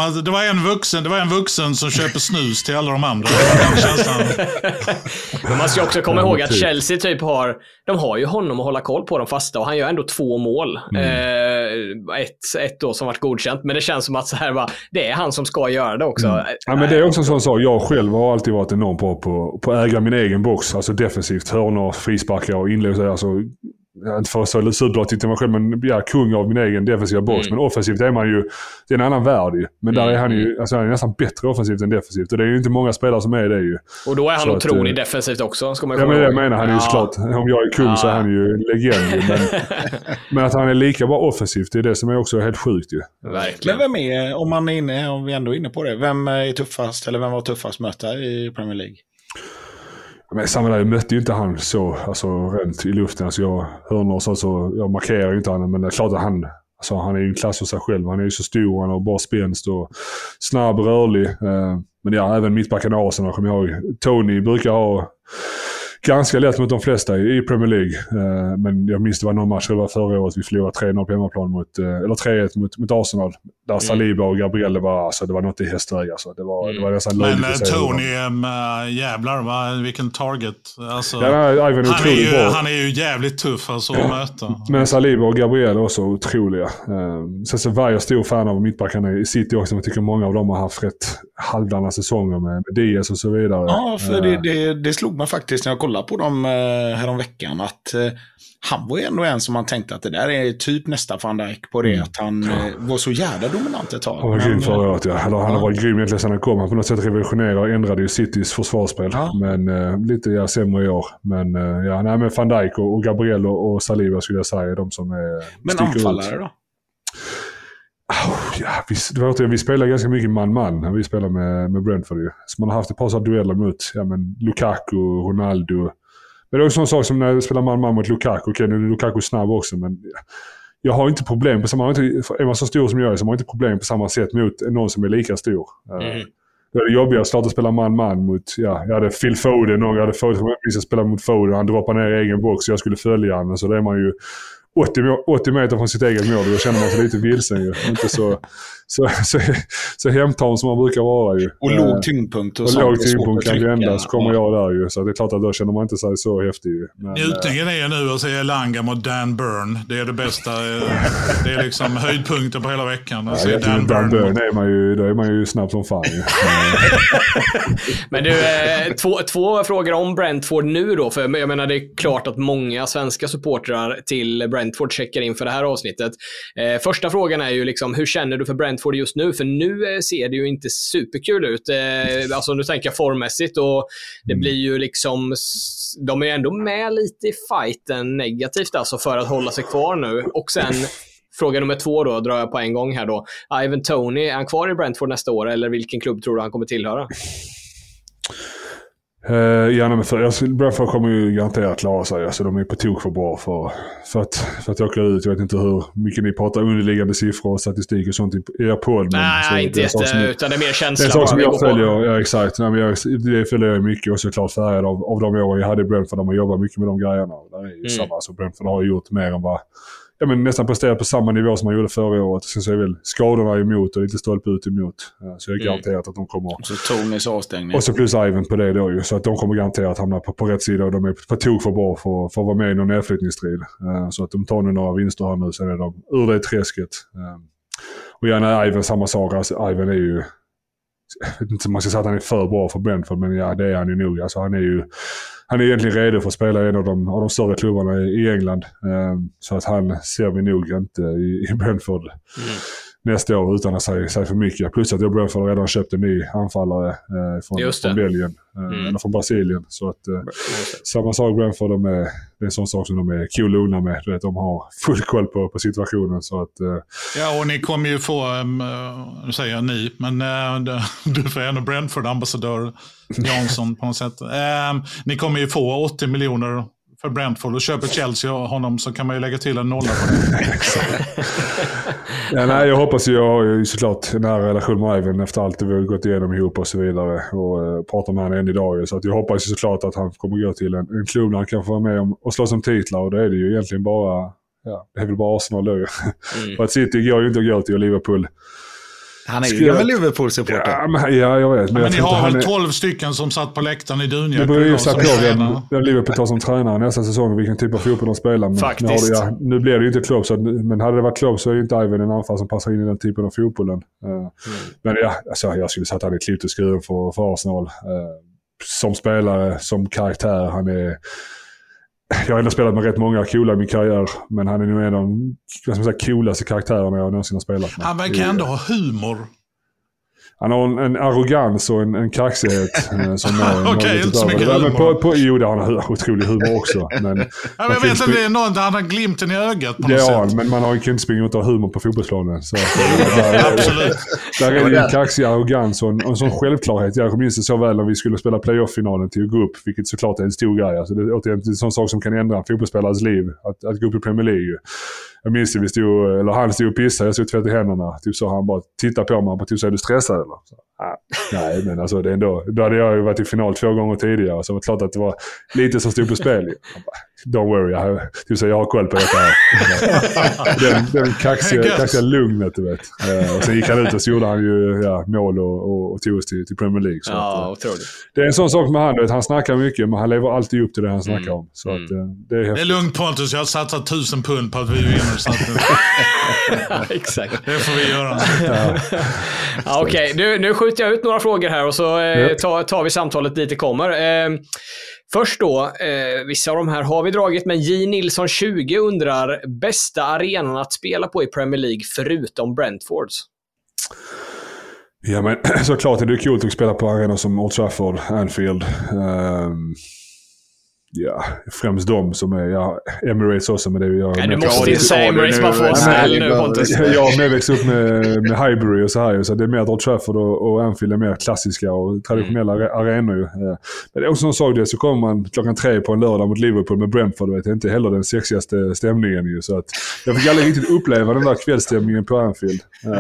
man, det var en vuxen, det var en vuxen som köper snus till alla de andra. Den känslan. Men man ska också komma ihåg att Chelsea typ har, de har ju honom att hålla koll på de fasta och han gör ändå två mål. Mm. Eh, ett, ett då som varit godkänt, men det känns som att så här va, det är han som ska göra det också. Mm. Ja, men det är också en sån sak. Jag själv har alltid varit enormt bra på, på att äga min egen box, alltså defensivt, hörnor, frisparkar och inlägg. Alltså, jag är inte för så superbra till mig själv, men jag är kung av min egen defensiva box. Mm. Men offensivt är man ju, det är en annan värld ju. Men där är han ju, alltså han är nästan bättre offensivt än defensivt. Och det är ju inte många spelare som är det ju. Och då är han så otrolig att, defensivt också, ska man ja, men det jag menar, han är ju ja. såklart, om jag är kung ja. så är han ju legend. Men, men att han är lika bra offensivt, det är det som är också helt sjukt ju. Verkligen. Men vem är, om man är inne, om vi ändå är inne på det, vem är tuffast, eller vem var tuffast möta i Premier League? Men samma där, jag mötte ju inte han så alltså, rent i luften. Alltså, jag hör något så, så jag markerar ju inte han, men det är klart att han, alltså, han är ju en klass för sig själv. Han är ju så stor, han har bra spänst och snabb, rörlig. Eh, men ja, även mittbacken Arsenal, kommer jag ihåg. Tony brukar ha ganska lätt mot de flesta i Premier League. Eh, men jag minns det var någon match det var förra året vi förlorade tre noll på hemmaplan mot, eh, eller tre ett mot, mot Arsenal. Där mm. Saliba och Gabriel, det var, alltså, det var något i hästväg. Alltså. Det var, mm. det var nästan löjligt. Men Tony, äh, jävlar, va? Vilken target. Alltså, ja, nej, han, är ju, bra. han är ju jävligt tuff alltså, att möta. Men Saliba och Gabriel är också otroliga. Eh, sen så var jag stor fan av mittbackarna i City också. Jag tycker många av dem har haft rätt halvdana säsonger med, med Diaz och så vidare. Ja, för eh. det, det, det slog mig faktiskt när jag kollade på dem härom veckan att eh, han var ju ändå en som man tänkte att det där är typ nästa Van Dijk på det, mm. att han eh, var så jävla dominant ett tag. Han var grym förra året, ja. Eller, han har varit grym egentligen sedan han kom. Han på något sätt revolutionerade och ändrade ju Citys försvarsspel. Ja. Men eh, lite ja, sämre i år. Men eh, ja, nej, men Van Dijk och, och Gabriel och, och Saliba skulle jag säga är de som är men anfallare ut. Då? Oh, ja, vi, det var, vi spelar ganska mycket man-man när vi spelar med, med Brentford. Så man har haft ett par så dueller mot ja, men Lukaku, Ronaldo. Men det är också en sak som när jag spelar man-man mot Lukaku. Okej, nu är Lukaku snabb också, men jag har inte problem på samma... Är man så stor som jag är så har man inte problem på samma sätt mot någon som är lika stor. Mm. Det är jobbigt att starta spela man-man mot... Ja, jag hade Phil Foden, någon jag hade Foden, jag spelade mot Foden, han droppade ner i egen box så jag skulle följa honom. Så det är man ju åttio meter från sitt eget mål. Då känner man sig lite vilsen ju. Inte så, så, så, så hemtam som man brukar vara ju. Och låg tyngdpunkt. Och, och låg tyngdpunkt kan vända, så kommer jag där ju. Så det är klart att då känner man inte sig så häftig ju. Men, njutningen är nu att se Elanga mot Dan Burn. Det är det bästa. Det är liksom höjdpunkten på hela veckan. Att ja, se Dan, Dan Burn. Burn är man ju, då är man ju snabb som fan ju. Men du, eh, två, två frågor om Brentford nu då. För jag menar, det är klart att många svenska supportrar till Brentford checkar in för det här avsnittet. Eh, första frågan är ju liksom, hur känner du för Brentford just nu? För nu eh, ser det ju inte superkul ut. Eh, alltså nu tänker jag formmässigt och det blir ju liksom, de är ju ändå med lite i fighten negativt alltså för att hålla sig kvar nu. Och sen fråga nummer två då, drar jag på en gång här då. Ivan Toney, är han kvar i Brentford nästa år eller vilken klubb tror du han kommer tillhöra? Uh, ja, men för, alltså, Brentford kommer ju garanterat klara sig. Alltså, de är på tok för bra för, för, att, för att åka ut. Jag vet inte hur mycket ni pratar underliggande siffror och statistik och sånt i er podd. Nej, så, inte jätte, som, utan det är mer känsla. Det är en sak som jag följer, ja exakt. Nej, men jag, det följer jag mycket och såklart färgad av, av de åren jag hade i Brentford där man jobbar mycket med de grejerna. Det är ju mm. samma, alltså, Brentford har gjort mer än vad... Ja, men nästan presterat på samma nivå som man gjorde förra året. Sen så är väl skadorna emot och lite stolpe ut emot. Så jag är garanterat mm. att de kommer... Och så Tonys avstängning. Och så plus Ivan på det då ju. Så att de kommer garanterat hamna på, på rätt sida och de är på tok för bra för, för att vara med i någon nedflyttningsstrid. Så att de tar nu några vinster här nu, sen är de ur det träsket. Och gärna Ivan samma sak. Alltså, Ivan är ju... Jag vet inte om man ska säga att han är för bra för Brentford, men ja, det är han ju nog. Alltså, han är ju... Han är egentligen redo för att spela i en av de, av de större klubbarna i England. Um, så att han ser vi nog inte i, i Brentford mm. nästa år utan att säga, säga för mycket. Plus att jag Brentford redan köpt en ny anfallare uh, från, från Belgien. Uh, mm. Eller från Brasilien. Så att uh, samma sak Brentford, de är, det är en sån sak som de är kul lugna med. Du vet, de har full koll på, på situationen. Så att, uh, ja, och ni kommer ju få, um, nu säger jag ni, men uh, du får ändå Brentford-ambassadör Jansson på något sätt. Um, ni kommer ju få åttio miljoner för Brentford och köper Chelsea honom så kan man ju lägga till en nolla på det. Ja, nej, jag hoppas ju, jag har ju såklart en här relation med Ivan efter allt det vi har gått igenom ihop och så vidare och uh, pratar med honom än idag. Så att jag hoppas ju såklart att han kommer gå till en, en klubb där han kan få vara med om, och slåss om titlar och det är det ju egentligen bara, ja, det är väl bara Arsenal då. Mm. För att City går ju inte att gå till och Liverpool Han är ju gammal Liverpool-supporter. Ja, men, ja, jag vet. Men, men jag ni har väl är... tolv stycken som satt på läktaren i Dunja. Det beror ju så på vem Liverpool tar som tränare nästa säsong och vilken typ av fotboll de spelar. Men Faktiskt. Nu, ja, nu blir det ju inte Klopp, så, men hade det varit Klopp så är ju inte Ivan en anfall som passar in i den typen av fotbollen. Uh, mm. Men ja, alltså, jag skulle säga att han är klippt och skuren för, för Arsenal. Uh, som spelare, som karaktär, han är... Jag har ändå spelat med rätt många coola i min karriär, men han är nog en av de säga, coolaste karaktärerna jag någonsin har spelat med. Han verkar ändå ha humor. Han har en, en arrogans och en, en kaxighet som är... Okej, inte så mycket humor. Men på, på, jo, det har han otrolig humor också. Men ja, men jag vet att det är någon där han har glimten i ögat på det något har sätt. Men man har ju inte springa ut av humor på fotbollsplanen. Så, Absolut. Där är det en kaxig arrogans och en, och en sån självklarhet. Jag minns det så väl när vi skulle spela playoff-finalen till att gå upp, vilket såklart är en stor grej. Alltså, det är en sån sak som kan ändra en fotbollsspelares liv, att, att gå upp i Premier League. Jag minns det, vi stod, eller han stod och pissade, jag stod tvätt i händerna. Typ så han bara tittade på mig och typ så är du stressad eller? Så, ah, nej, men alltså det är ändå, då hade jag ju varit i final två gånger tidigare, så det var klart att det var lite som stod på spel. Don't worry, jag, typ så jag har koll på detta här. Den, den kaxiga, kaxiga lugnet, du vet. Uh, och sen gick han ut och så gjorde han ju ja, mål och, och, och tog oss till, till Premier League. Så ja, att, otroligt. det är en sån sak med han, vet, han snackar mycket, men han lever alltid upp till det han snackar mm. om. Så att, uh, det är häftigt. Det är lugnt, Pontus, jag har satsat tusen pund på att vi vinner. Ja, exakt. Det får vi göra. Ja. Ja, okej, okay. Nu skjuter jag ut några frågor här och så eh, tar, tar vi samtalet dit det kommer. Eh, först då, eh, vissa av de här har vi dragit, men J. Nilsson tjugo undrar bästa arenan att spela på i Premier League förutom Brentfords? Ja, men såklart är det kul att spela på arenor som Old Trafford, Anfield. Um... Ja, främst de som är ja, Emirates också, men det är jag. Ja, du måste inte säga Emirates bara för oss snäll nu, Pontus. Jag har med växt upp med, med Highbury och så här, så det är mer att Old Trafford och, och Anfield är mer klassiska och traditionella mm. arenor. Men det är också som sagt det, så kommer man klockan tre på en lördag mot Liverpool med Brentford, vet jag, inte heller den sexigaste stämningen ju, så att jag fick aldrig riktigt uppleva den där kvällstämningen på Anfield.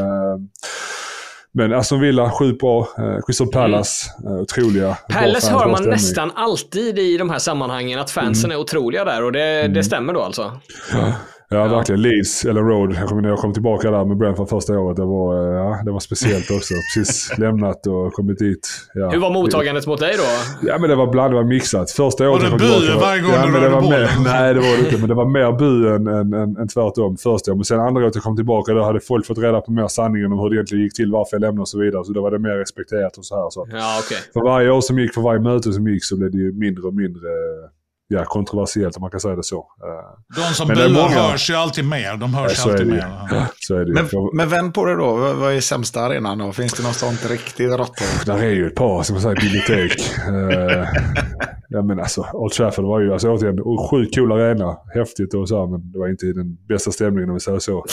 Men Aston Villa, sjukt bra. Uh, Crystal Palace, uh, otroliga. Palace hör man nästan alltid i de här sammanhangen att fansen mm. är otroliga där, och det, mm. det stämmer då alltså? Ja. Ja, verkligen. Leeds eller Road. Jag kommer när jag kom tillbaka där med Brentford första året. Det var, ja, det var speciellt också. Precis lämnat och kommit dit. Ja. Hur var mottagandet mot dig då? Ja, men det var bland, det var mixat. Första året... Var det bu varje gång ja, du men det var mer, Nej, det var det inte. Men det var mer bu än, än, än, än tvärtom första året. Men sen andra året jag kom tillbaka, då hade folk fått reda på mer sanningen om hur det egentligen gick till, varför jag lämnade och så vidare. Så då var det mer respekterat och så här. Så. Ja, okay. För varje år som gick, för varje möte som gick, så blev det ju mindre och mindre... Ja, kontroversiellt om man kan säga det så. De som buar många... hörs ju alltid mer. De hörs ja, alltid det. mer. Ja, så är det. Men, men vänd på det då. Vad är sämsta arenan då? Finns det något sånt riktigt rått? Där är ju ett par, som man säger, bibliotek. uh, ja, men alltså, Old Trafford var ju alltså, återigen en sjukt cool arena. Häftigt och så, men det var inte den bästa stämningen om vi säger så.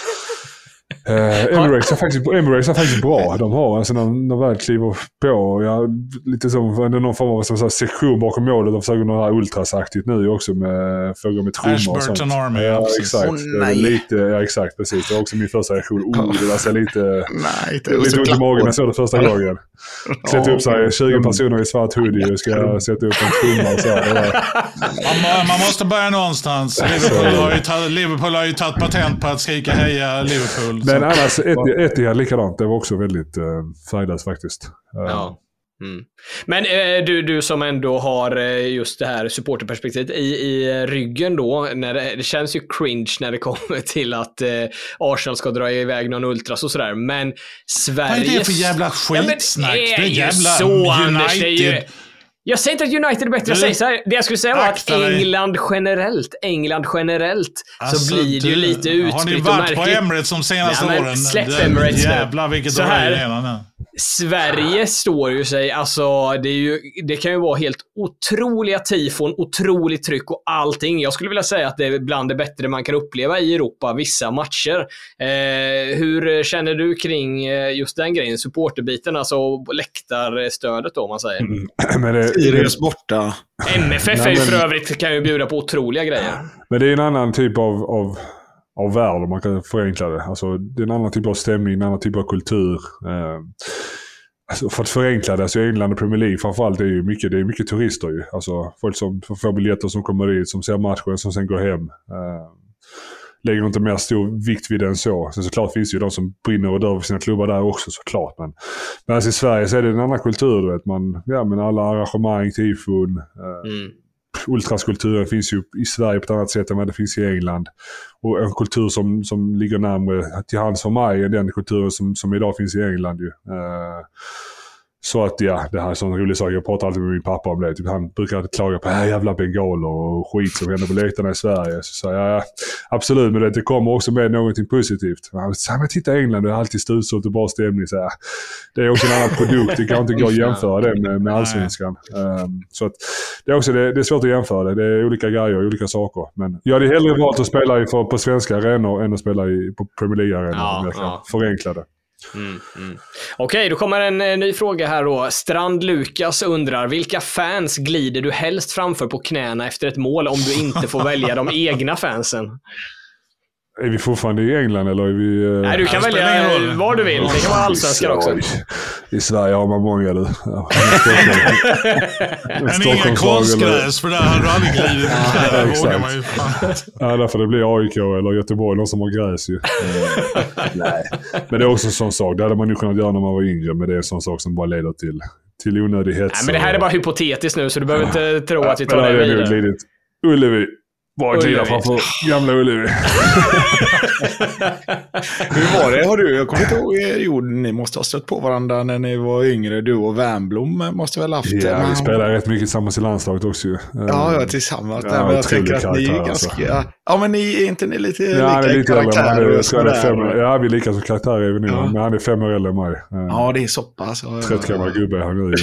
Uh, Emirates, är faktiskt, Emirates är faktiskt bra. De har alltså när de väl kliver på, ja, lite som någon form av som sektion bakom målet. De försöker något ultrasaktigt nu också med frågor med trummor och sånt. Army, ja, ja, exakt. Oh, lite, ja, exakt, precis. Det var också min första reaktion. Oh, det där ser lite, nej, det lite ont i magen när jag såg det första gången. Sätta upp sig tjugo personer i svart hoodie och ska sätta upp en trumma och så. Det var... man, man måste börja någonstans. Liverpool har ju tagit, Liverpool har ju tagit patent på att skrika heja Liverpool. Men annars, Etihad likadant. Det var också väldigt uh, färglas faktiskt. Uh, ja. Mm. Men eh, du, du som ändå har eh, just det här supporterperspektivet i, i ryggen då, när det, det känns ju cringe när det kommer till att eh, Arsenal ska dra iväg någon ultras och sådär, men Sverige... Vad är det för jävla skitsnack? Ja, det är, det är jävla så, United. Anders, det är ju... Jag säger inte att United är bättre, du, jag säger så här, det jag skulle säga var att England generellt, England generellt, alltså, så blir det ju lite utspritt och märkligt. Har ni varit på Emirates de senaste ja, åren? Släpp Emirates nu. Jävlar vilket så här, redan nu. Sverige står ju sig, alltså det, är ju, det kan ju vara helt otroliga tifon, otroligt tryck och allting. Jag skulle vilja säga att det är bland det bättre man kan uppleva i Europa, vissa matcher. Eh, hur känner du kring just den grejen, supporterbiten, alltså läktarstödet då, om man säger? Mm. Men det, Sirius borta. M F F är ju för övrigt, kan ju bjuda på otroliga grejer. Men det är en annan typ av... av... av värld, om man kan förenkla det. Alltså, det är en annan typ av stämning, en annan typ av kultur. Eh, alltså, för att förenkla det, så England och Premier League framförallt är ju mycket, det är mycket turister ju. Alltså folk som får biljetter som kommer dit, som ser matchen, som sen går hem. Eh, lägger inte mer stor vikt vid den så. Sen såklart finns det ju de som brinner och dör för sina klubbar där också såklart. Men, men alltså i Sverige så är det en annan kultur, du vet. Man, ja, men alla arrangemang, tifon, eh, mm. ultraskulturen finns ju i Sverige på ett annat sätt än vad det finns i England. Och en kultur som, som ligger närmare till hands för mig än den kulturen som, som idag finns i England ju. Eh, Så att ja, det här är en sån rolig sak. Jag pratar alltid med min pappa om det. Typ, han brukar klaga på äh, jävla bengaler och skit som händer på läktarna i Sverige. Så sa jag, ja, absolut, men det, det kommer också med någonting positivt. Han sa, men titta England, det är alltid studsåt och bra stämning. Så, ja, det är också en annan produkt. Det kan inte gå att jämföra det med, med allsvenskan. Um, så att, det, är också, det, det är svårt att jämföra det. Det är olika grejer, olika saker. Men jag hade hellre valt att spela i, för, på svenska arenor än att spela i, på Premier League-arenor. Ja, jag kan ja. förenkla det. Mm, mm. Okej, då kommer en eh, ny fråga här då. Strand Lukas undrar, vilka fans glider du helst framför på knäna efter ett mål om du inte får välja de egna fansen? Är vi fortfarande i England eller är vi... Uh... Nej, du kan välja var du vill. Det kan vara allsvenskan också. I Sverige har man många, du. Ja, men inga konstgräs, för där har du aldrig glidit. Ja, exakt. Man ju ja, därför det blir A I K eller Göteborg, någon som har gräs ju. Nej. Men det är också en sån sak. Det hade man ju kunnat göra när man var yngre, men det är en sån sak som bara leder till, till onödighet. Nej, men det här är bara hypotetiskt nu, så du behöver inte tro att vi tar det vidare. Ullevi. Bara glida framför gamla Ullevi. Hur var det? Har du, jag kommer inte ihåg, jo, ni måste ha stött på varandra när ni var yngre. Du och Wernbloom måste väl haft... Ja, vi spelade rätt mycket tillsammans i landslaget också ju. Ja, ja, tillsammans. Ja, men jag tänker att ni är ganska... Alltså. Ja, men ni är inte ni lite ja, lika lite karaktärer? Äldre, är fem, ja, vi är lika som karaktärer även nu. Ja. Men han är fem år äldre än mig. Ja, det är så pass. Ja, trettio gammal gubbe här nu.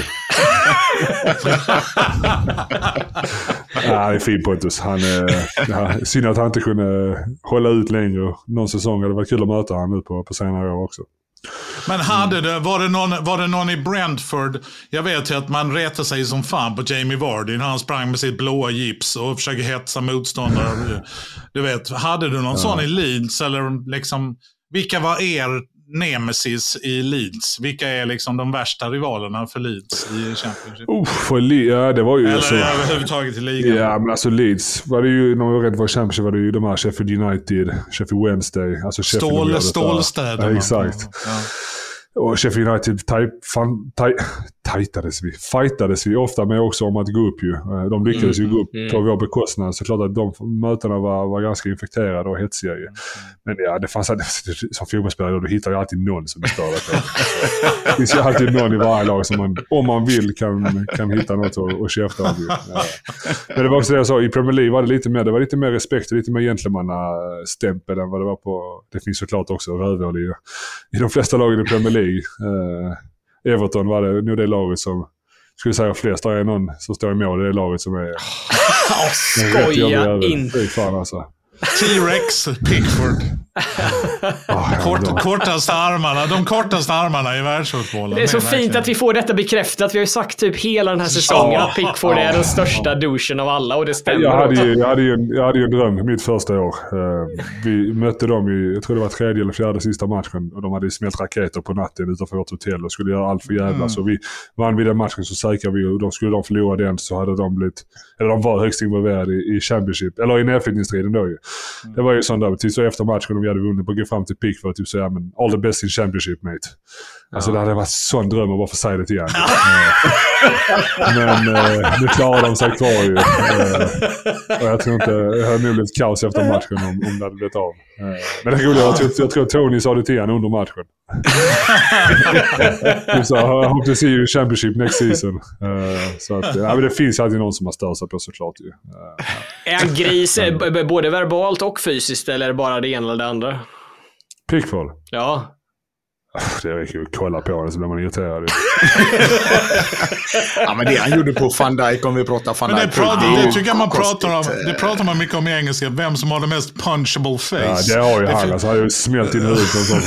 Ja, det är fin Pontus. Han är... Ja, synd att han inte kunde hålla ut längre. Någon säsong hade varit kul att möta han nu på, på senare år också. Men hade det, var, det någon, var det någon i Brentford? Jag vet ju att man retar sig som fan på Jamie Vardy när han sprang med sitt blåa gips och försöker hetsa motståndare. Du vet, hade du någon ja. sån i Leeds? Eller liksom, vilka var er nemesis i Leeds? Vilka är liksom de värsta rivalerna för Leeds i Championship? Uh, för Le- ja, det var ju eller så. överhuvudtaget i ligan. Ja, men alltså Leeds var det ju, när vi var rädd för Championship var det ju de här Sheffield United, Sheffield Wednesday, alltså Stål, Stålstäder. Ja, exakt. Ja. Och Sheffield United taj, fan, taj, tajtades vi. Fightades vi ofta med också om att gå upp ju. De lyckades mm, ju gå upp mm. på vår bekostnad. Så klart att de mötena var, var ganska infekterade och hetsiga ju. Men ja, det fanns som fotbollsspelare, du hittar ju alltid någon som är större. Det finns ju alltid någon i varje lag som man, om man vill, kan, kan hitta något och, och käfta av. Ja. Men det var också det jag sa, i Premier League var det lite mer, det var lite mer respekt och lite mer gentlemannastämpel än vad det var på, det finns såklart också rövhål i, i de flesta lagen i Premier League. Uh, Everton var det nu det laget som skulle säga flest, där är någon som står i mål, det är laget som är oh, skoja inte fan alltså. T-Rex Pickford. Oh, Kort, kortaste armarna, de kortaste armarna i världsfotbollen. Det är så fint verkligen. Att vi får detta bekräftat. Vi har ju sagt typ hela den här säsongen oh, att Pickford oh, är den största oh. douchen av alla, och det stämmer. Jag hade ju, jag hade ju, en, jag hade ju en dröm mitt första år. Uh, vi mötte dem i, jag tror det var tredje eller fjärde sista matchen, och de hade smält raketer på natten utanför vårt hotell och skulle göra allt för jävla. Mm. Så vi vann vid den matchen, så säkrade vi, och de skulle de förlora den, så hade de blivit, eller de var högst involverade i, i Championship, eller i nedflyttningsstriden då ju. Mm. Det var ju sånt där, tills så efter matchen vi hade vunnit på att gå fram till Pick för att typ säga, men all the best in Championship, mate. Ja. Alltså det hade varit sån dröm att bara få säga det till igen. Men eh, nu klarar de sig kvar ju. Eh, och jag tror inte, jag hade nog blivit kaos efter matchen om, om det hade blivit av. Eh, men det är roligt, jag tror, jag tror Tony sa det till igen under matchen. Så I hope to see you in Championship next season. Uh, så att, ja, men det finns alltid någon som har stört sig på, såklart ju. Uh, är han gris b- både verbalt och fysiskt, eller bara det ena eller det andra? Pickford? Ja. Det är kul att kolla på det, så blir man irriterad. Ja, men det han gjorde på Van Dijk, om vi pratar Van Dijk. Men det, pratar, det, det tycker jag man pratar om. Det pratar man mycket om i engelska. Vem som har det mest punchable face. Ja, det har ju det han. Alltså, han har ju smält in i huvudet och sånt.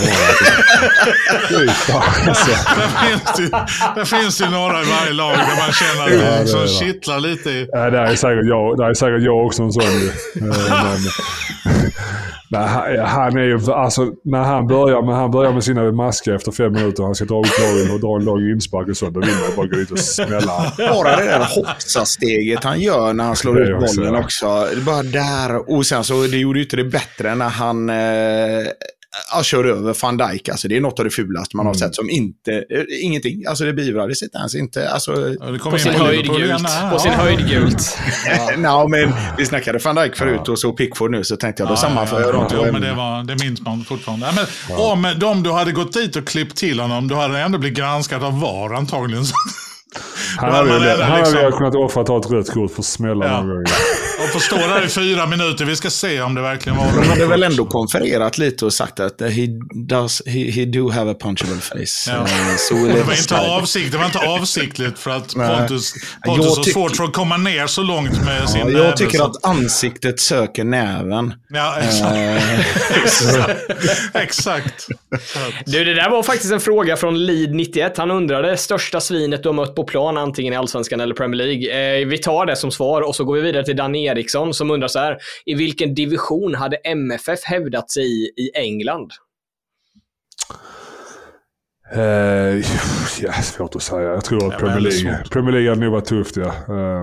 Alltså. Där finns ju, där finns ju några i varje lag där man känner att ja, det som kittlar lite i. Ja, det är säkert jag, det är säkert jag också en sån. Men, Nej, han är ju, alltså, när han börjar med, han börjar med sina masker efter fem minuter, han ska dra ut lagen och dra en lång inspark och sånt, då vill man bara gå dit och smälla. Bara det där hoppsa-steget han gör när han slår ut bollen också. också. Bara där, och sen så det gjorde ju inte det bättre när han eh, jag kör över Van Dijk. Alltså det är något av det fulaste man har mm. sett som inte, eh, ingenting. Alltså det bevrades inte ens inte. Alltså, ja, på sin höjdgult. På sin höjdgult. Ja, men vi snackade Van Dijk förut ja. och så Pickford nu så tänkte jag då ja, sammanför jag ja, ja, ja, men det, var, det minns man fortfarande. Ja, men ja. Om de du hade gått dit och klippt till honom, du hade ändå blivit granskad av V A R antagligen. Han hade, hade, det, han liksom... hade kunnat offra ta ett rött kort för smälla ja. någon gång. Och få stå där i fyra minuter. Vi ska se om det verkligen var det. Han hade väl ändå konfererat lite och sagt att he does, he, he do have a punchable face. Ja. Uh, so det, var inte avsikt, det var inte avsiktligt för att Pontus, Pontus har svårt för att komma ner så långt med ja, sin jag näve. Jag tycker så... att ansiktet söker näven. Ja, exakt. exakt. Du, det där var faktiskt en fråga från Lead nittioett. Han undrade största svinet du har mött på plan antingen i Allsvenskan eller Premier League. Eh, vi tar det som svar och så går vi vidare till Danny Eriksson som undrar så här: i vilken division hade M F F hävdat sig i, i England? Uh, ja, svårt att säga. Jag tror att ja, Premier League Premier League hade nog varit tufft, ja. Uh,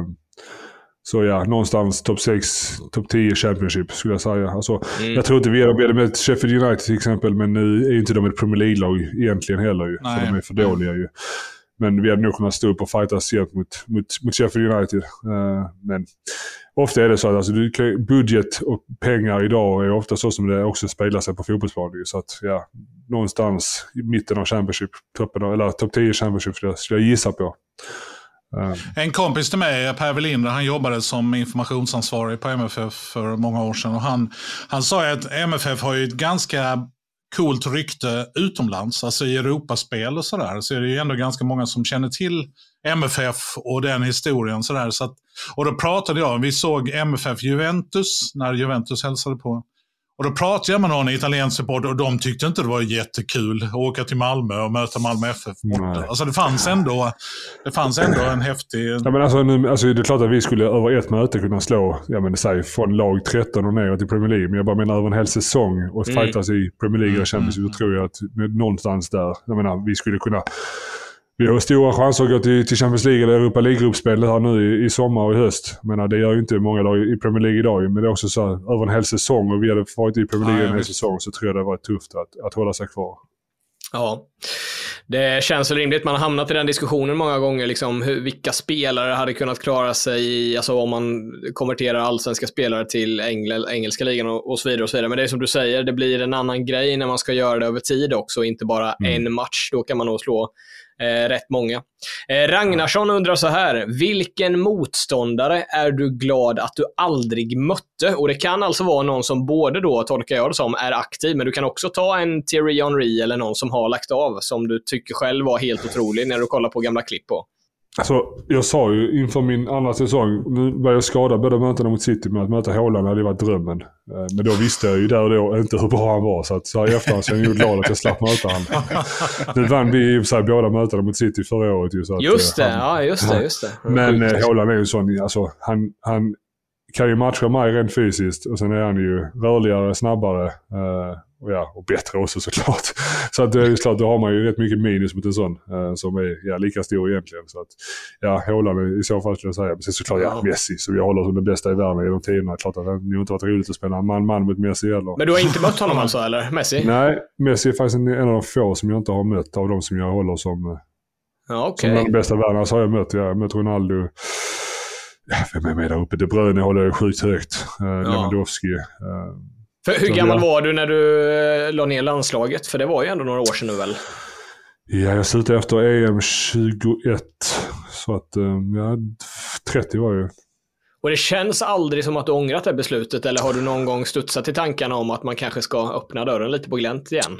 så ja, någonstans topp sex, topp tio Championship skulle jag säga. Alltså, mm. Jag tror inte vi hade med Sheffield United till exempel, men nu är ju inte de ett Premier League-lag egentligen heller ju, för de är för dåliga ju. Men vi hade nog kunnat stå upp och fightas hjälp mot, mot, mot Sheffield United. Uh, men ofta är det så att alltså, budget och pengar idag är ofta så som det också spelar sig på fotbollsplanen. Så att ja, någonstans i mitten av Championship, toppen av, eller topp tio Championship skulle jag, skulle jag gissa på. Uh. En kompis till mig, Per Welinder, han jobbade som informationsansvarig på M F F för många år sedan. Och han, han sa att M F F har ju ett ganska coolt rykte utomlands, alltså i Europaspel och sådär, så är det ju ändå ganska många som känner till M F F och den historien sådär. Så att, och då pratade jag, vi såg M F F Juventus när Juventus hälsade på. Och då pratade jag med någon italiensk support och de tyckte inte det var jättekul att åka till Malmö och möta Malmö F F borta. Alltså det fanns ändå, det fanns ändå en häftig... Ja, men alltså, nu, alltså, det är klart att vi skulle över ett möte kunna slå, jag menar, säg, från lag tretton och ner till Premier League. Men jag bara menar över en hel säsong och mm. fightas i Premier League och Champions League, då tror jag att någonstans där, jag menar, vi skulle kunna... Vi har stora chanser att gå till, till Champions League eller Europa League-gruppspelet här nu i, i sommar och i höst. Men det gör ju inte många lag i Premier League idag. Men det är också så här, över en hel säsong och vi hade varit i Premier League Nej, en hel säsong, så tror jag det var tufft att, att hålla sig kvar. Ja, det känns väl rimligt. Man har hamnat i den diskussionen många gånger, liksom, hur, vilka spelare hade kunnat klara sig i, alltså om man konverterar allsvenska spelare till engl, engelska ligan och, och så vidare och så vidare. Men det är som du säger, det blir en annan grej när man ska göra det över tid också, inte bara mm. en match. Då kan man nog slå Eh, rätt många. Eh, Ragnarsson undrar så här: vilken motståndare är du glad att du aldrig mötte? Och det kan alltså vara någon som både då, tolkar jag det som, är aktiv, men du kan också ta en Thierry Henry eller någon som har lagt av, som du tycker själv var helt otrolig när du kollar på gamla klipp på. Alltså, jag sa ju inför min andra säsong, nu var jag skadad både mötena mot City, med att möta Haaland hade varit drömmen. Men då visste jag ju där och då inte hur bra han var, så att så här i efterhand så är jag ju glad att jag slapp möta han. Nu vann vi i och för sig båda mötena mot City förra året. Ju, så att, just det, han, ja just det, just det. Men eh, Haaland är ju sån, alltså han, han kan ju matcha mig rent fysiskt och sen är han ju rörligare, snabbare eh, och, ja, och bättre också såklart. Så att det är ju klart, då har man ju rätt mycket minus mot en sån eh, som är ja, lika stor egentligen. Så att ja, Haaland i så fall skulle jag säga. Men sen såklart ja, Messi, så vi håller som den bästa i världen genom tiderna. Klart att det har inte varit roligt att spela man-man mot Messi eller. Men du har inte mött honom alltså, eller? Messi? Nej, Messi är faktiskt en, en av de få som jag inte har mött av de som jag håller som, ja, okay. som den bästa i världen. Så har jag mött, jag har mött Ronaldo. Ja, vem är med där uppe? De Bruyne håller jag sjukt högt. Uh, ja. Lewandowski. Uh, För hur gammal var du när du uh, la ner landslaget? För det var ju ändå några år sedan nu väl? Ja, jag slutade efter E M tjugoett. Så att, um, ja, trettio var ju. Och det känns aldrig som att du ångrat det beslutet? Eller har du någon gång studsat till tankarna om att man kanske ska öppna dörren lite på glänt igen?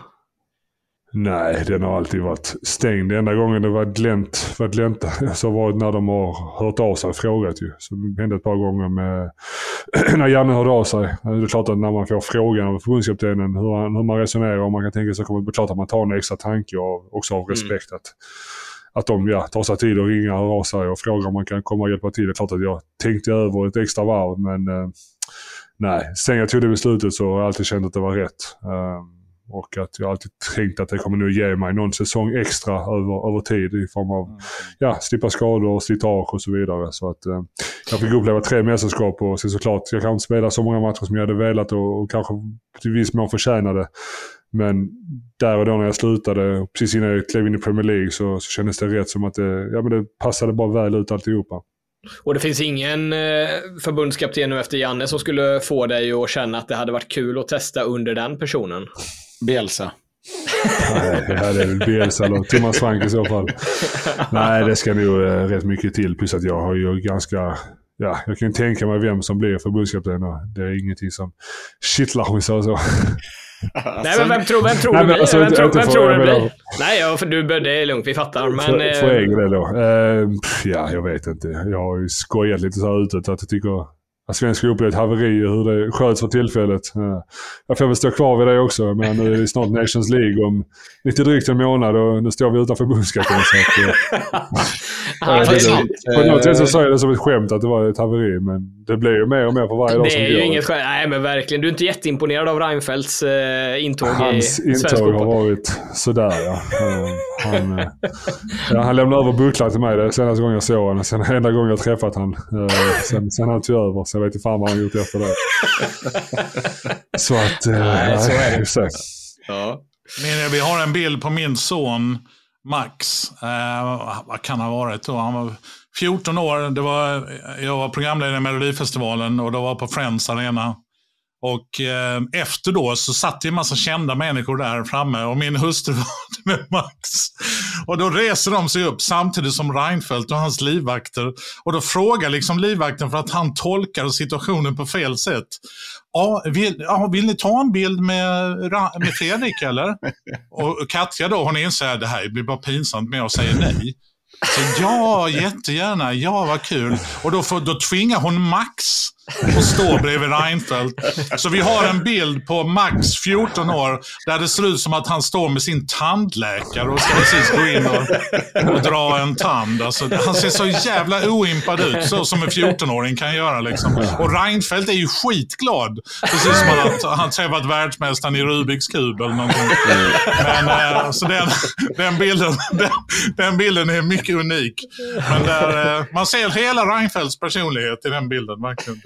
Nej, den har alltid varit stängd. Den enda gången det var glänt, var glänt så var det när de har hört av sig och frågat ju. Så det hände ett par gånger med när Janne hörde av sig. Det är klart att när man får frågan av förbundskaptenen hur, hur man resonerar och man kan tänka sig så kommer det bli klart att man tar en extra tanke och också av respekt mm. att, att de ja, tar sig tid och ringa och hör av sig och frågar om man kan komma och hjälpa till. Det är klart att jag tänkte över ett extra varv, men eh, nej, sen jag tog det beslutet så har jag alltid känt att det var rätt. Um, och att jag alltid tänkt att det kommer nu ge mig någon säsong extra över, över tid i form av mm. ja, slippa skador, slitage och så vidare. Så att uh, jag fick uppleva tre mästerskap och så såklart, jag kan inte spela så många matcher som jag hade velat och, och kanske till viss mån förtjänade. Men där och då när jag slutade, precis innan jag klev in i Premier League så, så kändes det rätt som att det, ja, men det passade bara väl ut alltihopa. Och det finns ingen eh, förbundskapten nu efter Janne som skulle få dig att känna att det hade varit kul att testa under den personen? Bielsa. Nej, det är väl Bielsa eller Thomas Frank i så fall. Nej, det ska nog eh, rätt mycket till. Plus att jag har ju ganska... Ja, jag kan tänka mig vem som blir förbundskapten. Det är ingenting som kittlar om vi så. så. Nej, men vem tror, vem tror Nej, du alltså, Vem, tror, vem tror du blir? Nej, ja, för du, det är lugnt, vi fattar. Men, för, för egen del då. Uh, ja, jag vet inte. Jag har ju skojat lite så här utåt att jag tycker att svensk fotboll är ett haveri och hur det sköts för tillfället. Uh, jag får väl stå kvar vid det också, men nu är det snart Nations League om lite drygt en månad och nu står vi utanför förbundskapten. Så att, uh, ja, det det, på något sätt så sa jag det som ett skämt att det var ett haveri, men det blir ju mer och mer på varje dag det som är ju går. Inget skämt. Nej, men verkligen. Du är inte jätteimponerad av Reinfeldts uh, intåg Hans i intåg svensk har varit sådär, ja. Uh, han, uh, ja, han lämnade över bucklan till mig det senaste gången jag såg honom. Sen enda gången jag träffat han. Uh, sen, sen han tog över, så jag vet inte fan vad han gjort efter det. Så att... Uh, nej, så är det. Så. Ja. Men vi har en bild på min son Max. Uh, vad kan han ha varit då? Han var fjorton år. Det var, jag var programledare i Melodifestivalen och då var på Friends Arena. Och eh, efter då så satt det en massa kända människor där framme och min hustru var med Max. Och då reser de sig upp samtidigt som Reinfeldt och hans livvakter. Och då frågar liksom livvakten för att han tolkar situationen på fel sätt. Ja, vill, ja, vill ni ta en bild med, med Fredrik eller? Och Katja då, hon inser att det här blir bara pinsamt med att säga nej. Så ja, jättegärna, ja vad kul. Och då, får, då tvingar hon Max att stå bredvid Reinfeldt. Så vi har en bild på Max fjorton år där det ser ut som att han står med sin tandläkare och ska precis gå in och, och dra en tand. Alltså, han ser så jävla oimpad ut, så som en fjorton-åring kan göra liksom. Och Reinfeldt är ju skitglad. Precis som att han träffat världsmästaren i Rubiks kub eller någonting. Men äh, så den, den, bilden, den, den bilden är mycket unik. Men där, äh, man ser hela Reinfeldts personlighet i den bilden, verkligen.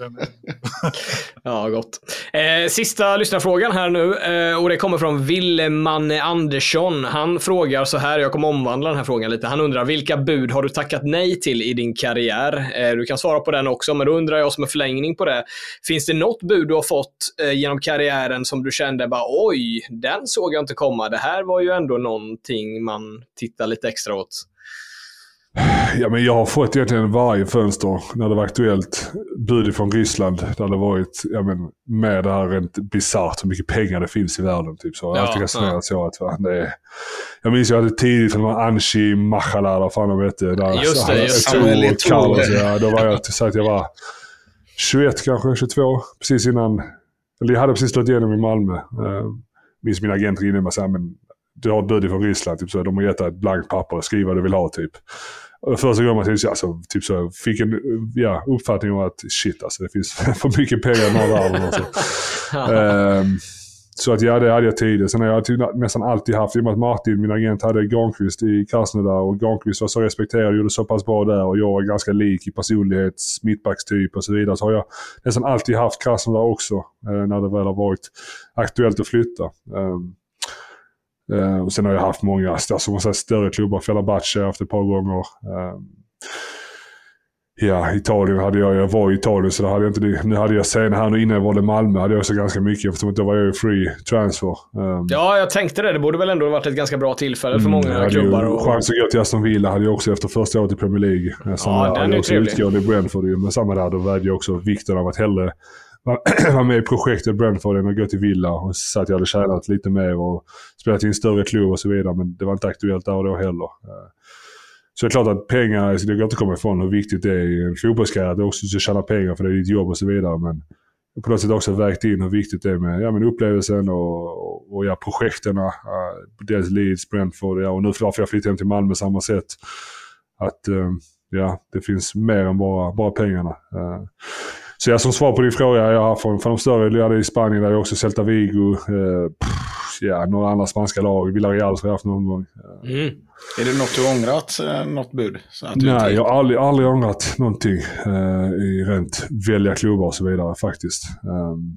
Ja, gott. Eh, sista lyssnarfrågan här nu, eh, och det kommer från Willeman Andersson. Han frågar så här, jag kommer omvandla den här frågan lite. Han undrar, vilka bud har du tackat nej till i din karriär? Eh, du kan svara på den också, men då undrar jag som en förlängning på det. Finns det något bud du har fått eh, genom karriären som du kände bara, oj, den såg jag inte komma. Det här var ju ändå någonting man tittar lite extra åt. Ja, men jag har fått egentligen varje fönster när det var aktuellt bud från Ryssland där det varit, ja, men, med det här rent bizarrt hur mycket pengar det finns i världen typ så. Jag har alltid resonerat ja. så att va, det är, jag minns jag hade tidigt från Anshi Machala där fan de hette där. Just det, just det. Carlos, ja, då var jag så att jag var tjugoett kanske, tjugotvå precis innan, eller jag hade precis slått igenom i Malmö. Uh, minns min agent ringde mig så här, men du har ett bud från Ryssland, typ så de har gett ett blankt papper och skriva vad du vill ha typ. Och första gången man alltså, typ så fick en ja, uppfattning om att shit, alltså det finns för mycket pengar i norra världen och så. um, så att ja, det hade jag tidigare. Sen har jag nästan alltid haft, i och med att Martin, min agent, hade Granqvist i Krasnodar och Granqvist var så respekterad och gjorde så pass bra där och jag var ganska lik i personlighet, mittbackstyp och så vidare. Så har jag nästan alltid haft Krasnodar också eh, när det väl har varit aktuellt att flytta. Um, Uh, och sen har jag haft många alltså, större klubbar. Fenerbahce har jag haft ett par gånger. Uh, ja, Italien hade jag. Jag var i Italien så hade jag inte det. Nu hade jag sen här nu innan jag var i Malmö hade jag också ganska mycket eftersom då var jag ju free transfer. Um, ja, jag tänkte det. Det borde väl ändå ha varit ett ganska bra tillfälle för många mm, klubbar. Och chans att gå till Aston Villa hade jag också efter första året i Premier League. Sen ja, den är också trevlig. Utgående i Brentford. Men samma där, då vägde jag också vikten av att hellre var med i projektet Brentford än att gå till Villa och så att jag hade tjänat lite mer och spelat i en större klubb och så vidare, men det var inte aktuellt där och då heller. Så det är klart att pengar, det går inte att komma ifrån hur viktigt det är i en fotbollskarriär att också tjäna pengar för det är ditt jobb och så vidare, men på något sätt också vägt in hur viktigt det är med, ja, men upplevelsen och, och, och ja, projekterna, uh, dels Leeds, Brentford, ja, och nu får jag flytta hem till Malmö samma sätt att uh, ja, det finns mer än bara, bara pengarna. Uh, Så jag som svar på din fråga, jag har från, från de större, jag hade i Spanien där jag också Celta Vigo, eh, pff, ja, några andra spanska lag, Villarreal så har jag haft någon gång. Mm. Är det något du ångrat, något bud? Så att du Nej, jag har aldrig, aldrig ångrat någonting eh, i rent välja klubbar och så vidare faktiskt. Um,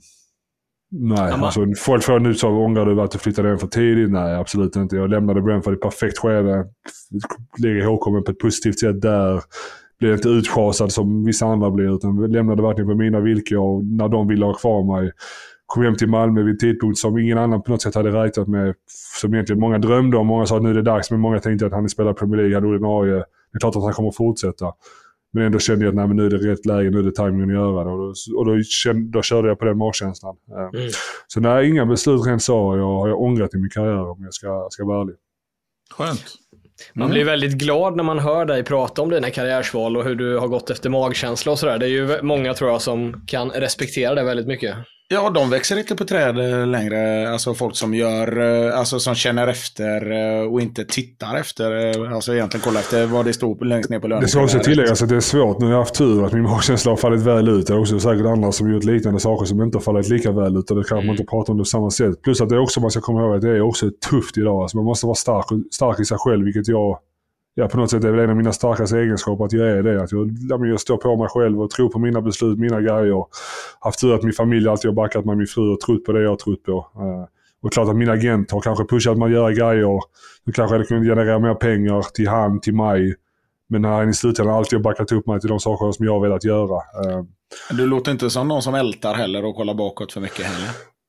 nej, Amma. alltså folk får nu så ångrar du att du flyttade in för tidigt? Nej, absolut inte. Jag lämnade Brentford i perfekt skede, ligger ihågkommen på ett positivt sätt där. Blev inte utschasad som vissa andra blir, utan lämnade verkligen på mina villkor när de ville ha kvar mig. Kom hem till Malmö vid en tidpunkt som ingen annan på något sätt hade räknat med, som egentligen många drömde om. Många sa att nu är det dags, men många tänkte att han spelar Premier League, han är ordinarie. Det är klart att han kommer att fortsätta. Men ändå kände jag att nej, men nu är det rätt läge, nu är det timingen att göra det. Och då, och då, kände, då körde jag på den magkänslan. Mm. Så nej, inga beslut rent så jag har jag ångrat i min karriär om jag ska, ska vara ärlig. Skönt. Man blir väldigt glad när man hör dig prata om dina karriärsval och hur du har gått efter magkänsla och sådär. Det är ju många, tror jag, som kan respektera det väldigt mycket. Ja, de växer inte på träd längre. Alltså folk som gör, alltså som känner efter och inte tittar efter, alltså egentligen kollar efter vad det står längst ner på lönen. Det ska också tilläggas att det är svårt. Nu har jag haft tur att min magkänsla har fallit väl ut. Det är också säkert andra som gjort liknande saker som inte har fallit lika väl ut. Och det kanske mm. man inte pratar om det på samma sätt. Plus att det är också, man ska komma ihåg att det är också tufft idag. Alltså man måste vara stark, stark i sig själv, vilket jag, ja, på något sätt är väl en av mina starkaste egenskaper att jag är det. Att jag, jag står på mig själv och tror på mina beslut, mina grejer. Haft tur att min familj alltid har backat med min fru och trott på det jag har trott på. Uh, och klart att min agent har kanske pushat mig att göra grejer. Nu kanske det kunde generera mer pengar till han, till mig. Men han i slutändan alltid har backat upp mig till de saker som jag har velat göra. Uh, du låter inte som någon som ältar heller och kollar bakåt för mycket heller.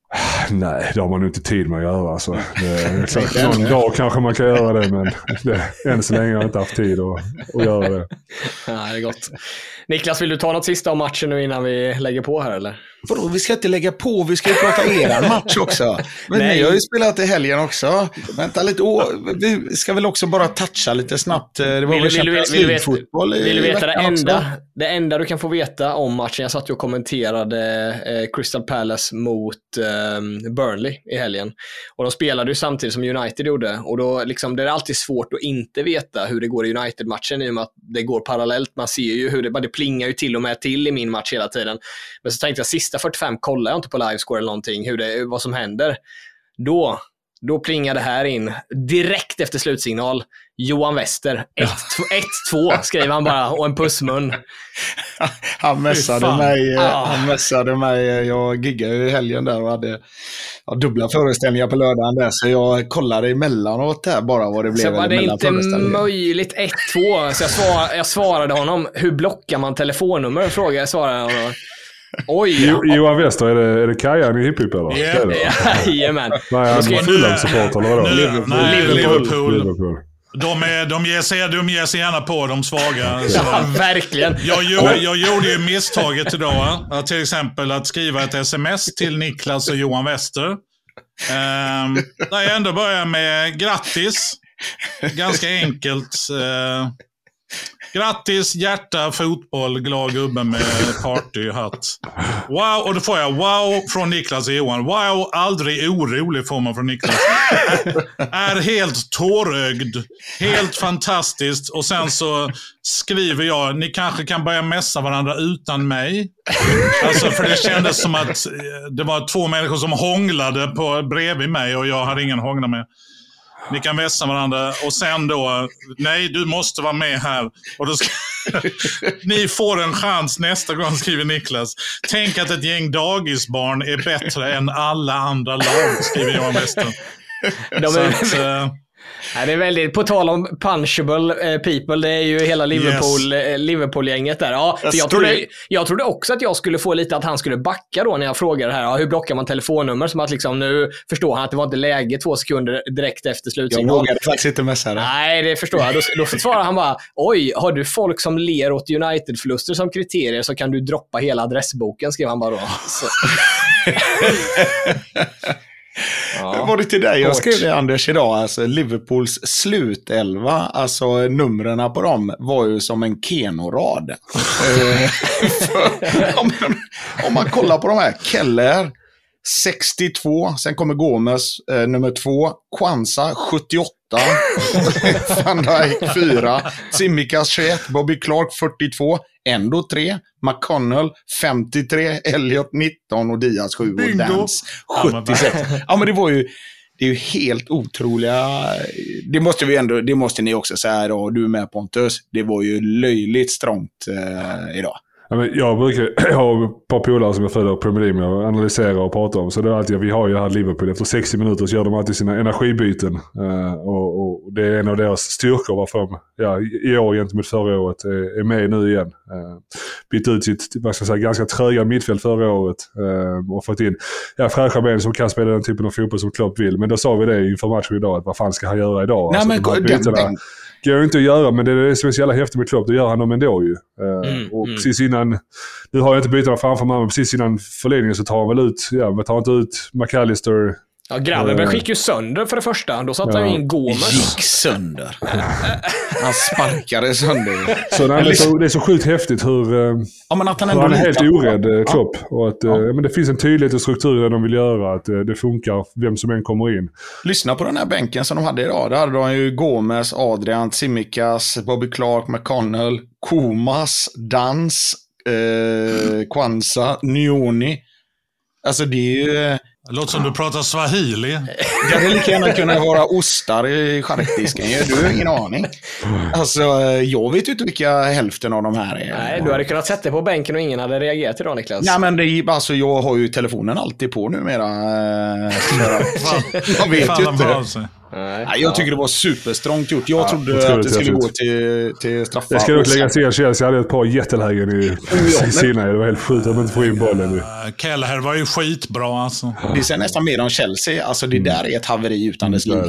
Nej, det har man inte tid med att göra. Alltså. Det är klart, någon dag kanske man kan göra det, men det, än så länge har jag inte haft tid att, att göra det. Ja, det är gott. Niklas, vill du ta något sista om matchen nu innan vi lägger på här, eller? Vadå, vi ska inte lägga på, vi ska ju prata eran match också. Men Nej. ni har ju spelat i helgen också. Vänta lite, åh, vi ska väl också bara toucha lite snabbt. Det var Vill, väl vill, vill, vill, fotboll i vill du veta det veckan enda, också? det enda du kan få veta om matchen? Jag satt ju och kommenterade eh, Crystal Palace mot eh, Burnley i helgen. Och de spelade ju samtidigt som United gjorde. Och då liksom, det är alltid svårt att inte veta hur det går i United-matchen i och med att det går parallellt. Man ser ju hur det, det plingar ju till och med till i min match hela tiden. Men så tänkte jag, sista fyrtiofem kollar jag inte på livescore eller någonting, hur det, vad som händer. Då, då plingar det här in direkt efter slutsignal. Johan Wester, ett två skrev han bara och en pussmun. Han mässade mig, Ah. han mässade mig. Jag giggade ju i helgen där och hade ja, dubbla föreställningar på lördagen där, så jag kollade emellanåt där bara vad det blev. Så var det inte möjligt ett två, så jag, svar, jag svarade honom, hur blockar man telefonnummer? Frågade jag, svarade honom. Oj. Jo, Johan Wester, är det, är det Kajan i hiphop eller? Yeah. Jajamän. Nej, han ska är jag- Fulham-support eller vadå? Nu- Liverpool. nej, Liverpool. Liverpool. De, är, de, ger sig, de ger sig gärna på de svaga. Så. Ja, verkligen. Jag, gjorde, jag gjorde ju misstaget idag, att till exempel att skriva ett sms till Niklas och Johan Wester. Um, där jag ändå börjar med grattis. Ganska enkelt. Uh, grattis, hjärta, fotboll, glad gubbe med partyhatt. Wow, och då får jag wow från Niklas och Johan. Wow, aldrig orolig får man från Niklas. Är helt tårögd. Helt fantastiskt. Och sen så skriver jag, ni kanske kan börja mässa varandra utan mig. Alltså, för det kändes som att det var två människor som hånglade på bredvid mig och jag hade ingen hångla med. Ni kan vässa varandra och sen då, nej, du måste vara med här. Och då ska, ni får en chans nästa gång, skriver Niklas. Tänk att ett gäng dagisbarn är bättre än alla andra lag, skriver Johan Wester. De Så är, att, eh, nej, det är väldigt, på tal om punchable eh, people, det är ju hela Liverpool, Yes. eh, Liverpool-gänget där. Ja, för Jag jag, tror trodde, det- jag trodde också att jag skulle få lite att han skulle backa då när jag frågade här, ja, hur blockar man telefonnummer? Som att liksom, nu förstår han att det var inte läge två sekunder direkt efter Jag slutsignal. vågade faktiskt inte mässa det. Nej, det förstår jag. Då, då svarar han bara, oj, har du folk som ler åt United-förluster som kriterier så kan du droppa hela adressboken, skrev han bara då. Så. Det var det till dig. Jag Hårt. skrev det, Anders, idag. Alltså, Liverpools slutelva, alltså numren på dem var ju som en Keno-rad. Eh, för- om, om man kollar på de här, Keller, sextiotvå. Sen kommer Gomes eh, nummer två. Kwanza sjuttioåtta. Van Dijk fyra. Tsimikas tjugoett. Bobby Clark fyrtiotvå. Endo tre. McConnell femtiotre. Elliot nitton och Diaz sju. Och Dance sjuttiosex. Ja, men det var ju det är ju helt otroliga. Det måste vi ändå, det måste ni också säga då, du är med Pontus. Det var ju löjligt strångt eh, idag. Ja, men jag brukar jag har ett par polare som jag följer Premier League med och analyserar och pratar om. Så det är alltid, vi har ju här Liverpool. Efter sextio minuter så gör de alltid sina energibyten. Uh, och, och det är en av deras styrkor varför de ja, i år gentemot förra året är, är med nu igen. Uh, bytt ut sitt vad ska jag säga, ganska tröga mittfält förra året. Uh, och fått in ja, fräscha ben som kan spela den typen av fotboll som Klopp vill. Men då sa vi det inför matchen idag. Att vad fan ska han göra idag? Nej, alltså, men de bytena går ju inte att göra, men det är det som är så jävla häftigt med Klopp. Det gör han dem ändå ju. Uh, mm, och mm. precis innan, nu har jag inte bytena framför mig, men precis innan förlängningen så tar han väl ut, ja, men tar inte ut McAllister. Ja, Gravenberg uh, gick ju sönder för det första. Då satte ja. han in Gomes. Gick sönder. Han sparkade sönder. Så det är, så, det är så sjukt häftigt hur, uh, ja, men att han, han är helt orädd, uh, Klopp. Ja. Och att, ja. uh, men det finns en tydlighet och struktur de vill göra, att uh, det funkar vem som än kommer in. Lyssna på den här bänken som de hade idag. Där hade de ju Gomes, Adrian, Tsimikas, Bobby Clark, McConnell, Komas, Dans, uh, Kwanza, Nyoni. Alltså det är ju... Det låter som du pratar swahili. Det hade lika gärna kunnat vara ostar i charkdisken. Du har ingen aning. Alltså, jag vet ju inte vilka hälften av de här är. Nej, du hade kunnat sätta dig på bänken och ingen hade reagerat idag, Niklas. Nej, men det är, alltså, jag har ju telefonen alltid på numera. Jag vet ju inte. Nej, Nej, jag tycker det var superstrångt gjort. Jag ja, trodde att det skulle gå till, till straffar. Det ska dock lägga till. Chelsea hade ett par jättelägen i, i sina. Det var helt sjukt att man inte får in bollen. Uh, Kelleher var ju skitbra alltså. Det ser nästan mer om Chelsea. Alltså det där är ett haveri utan dess like.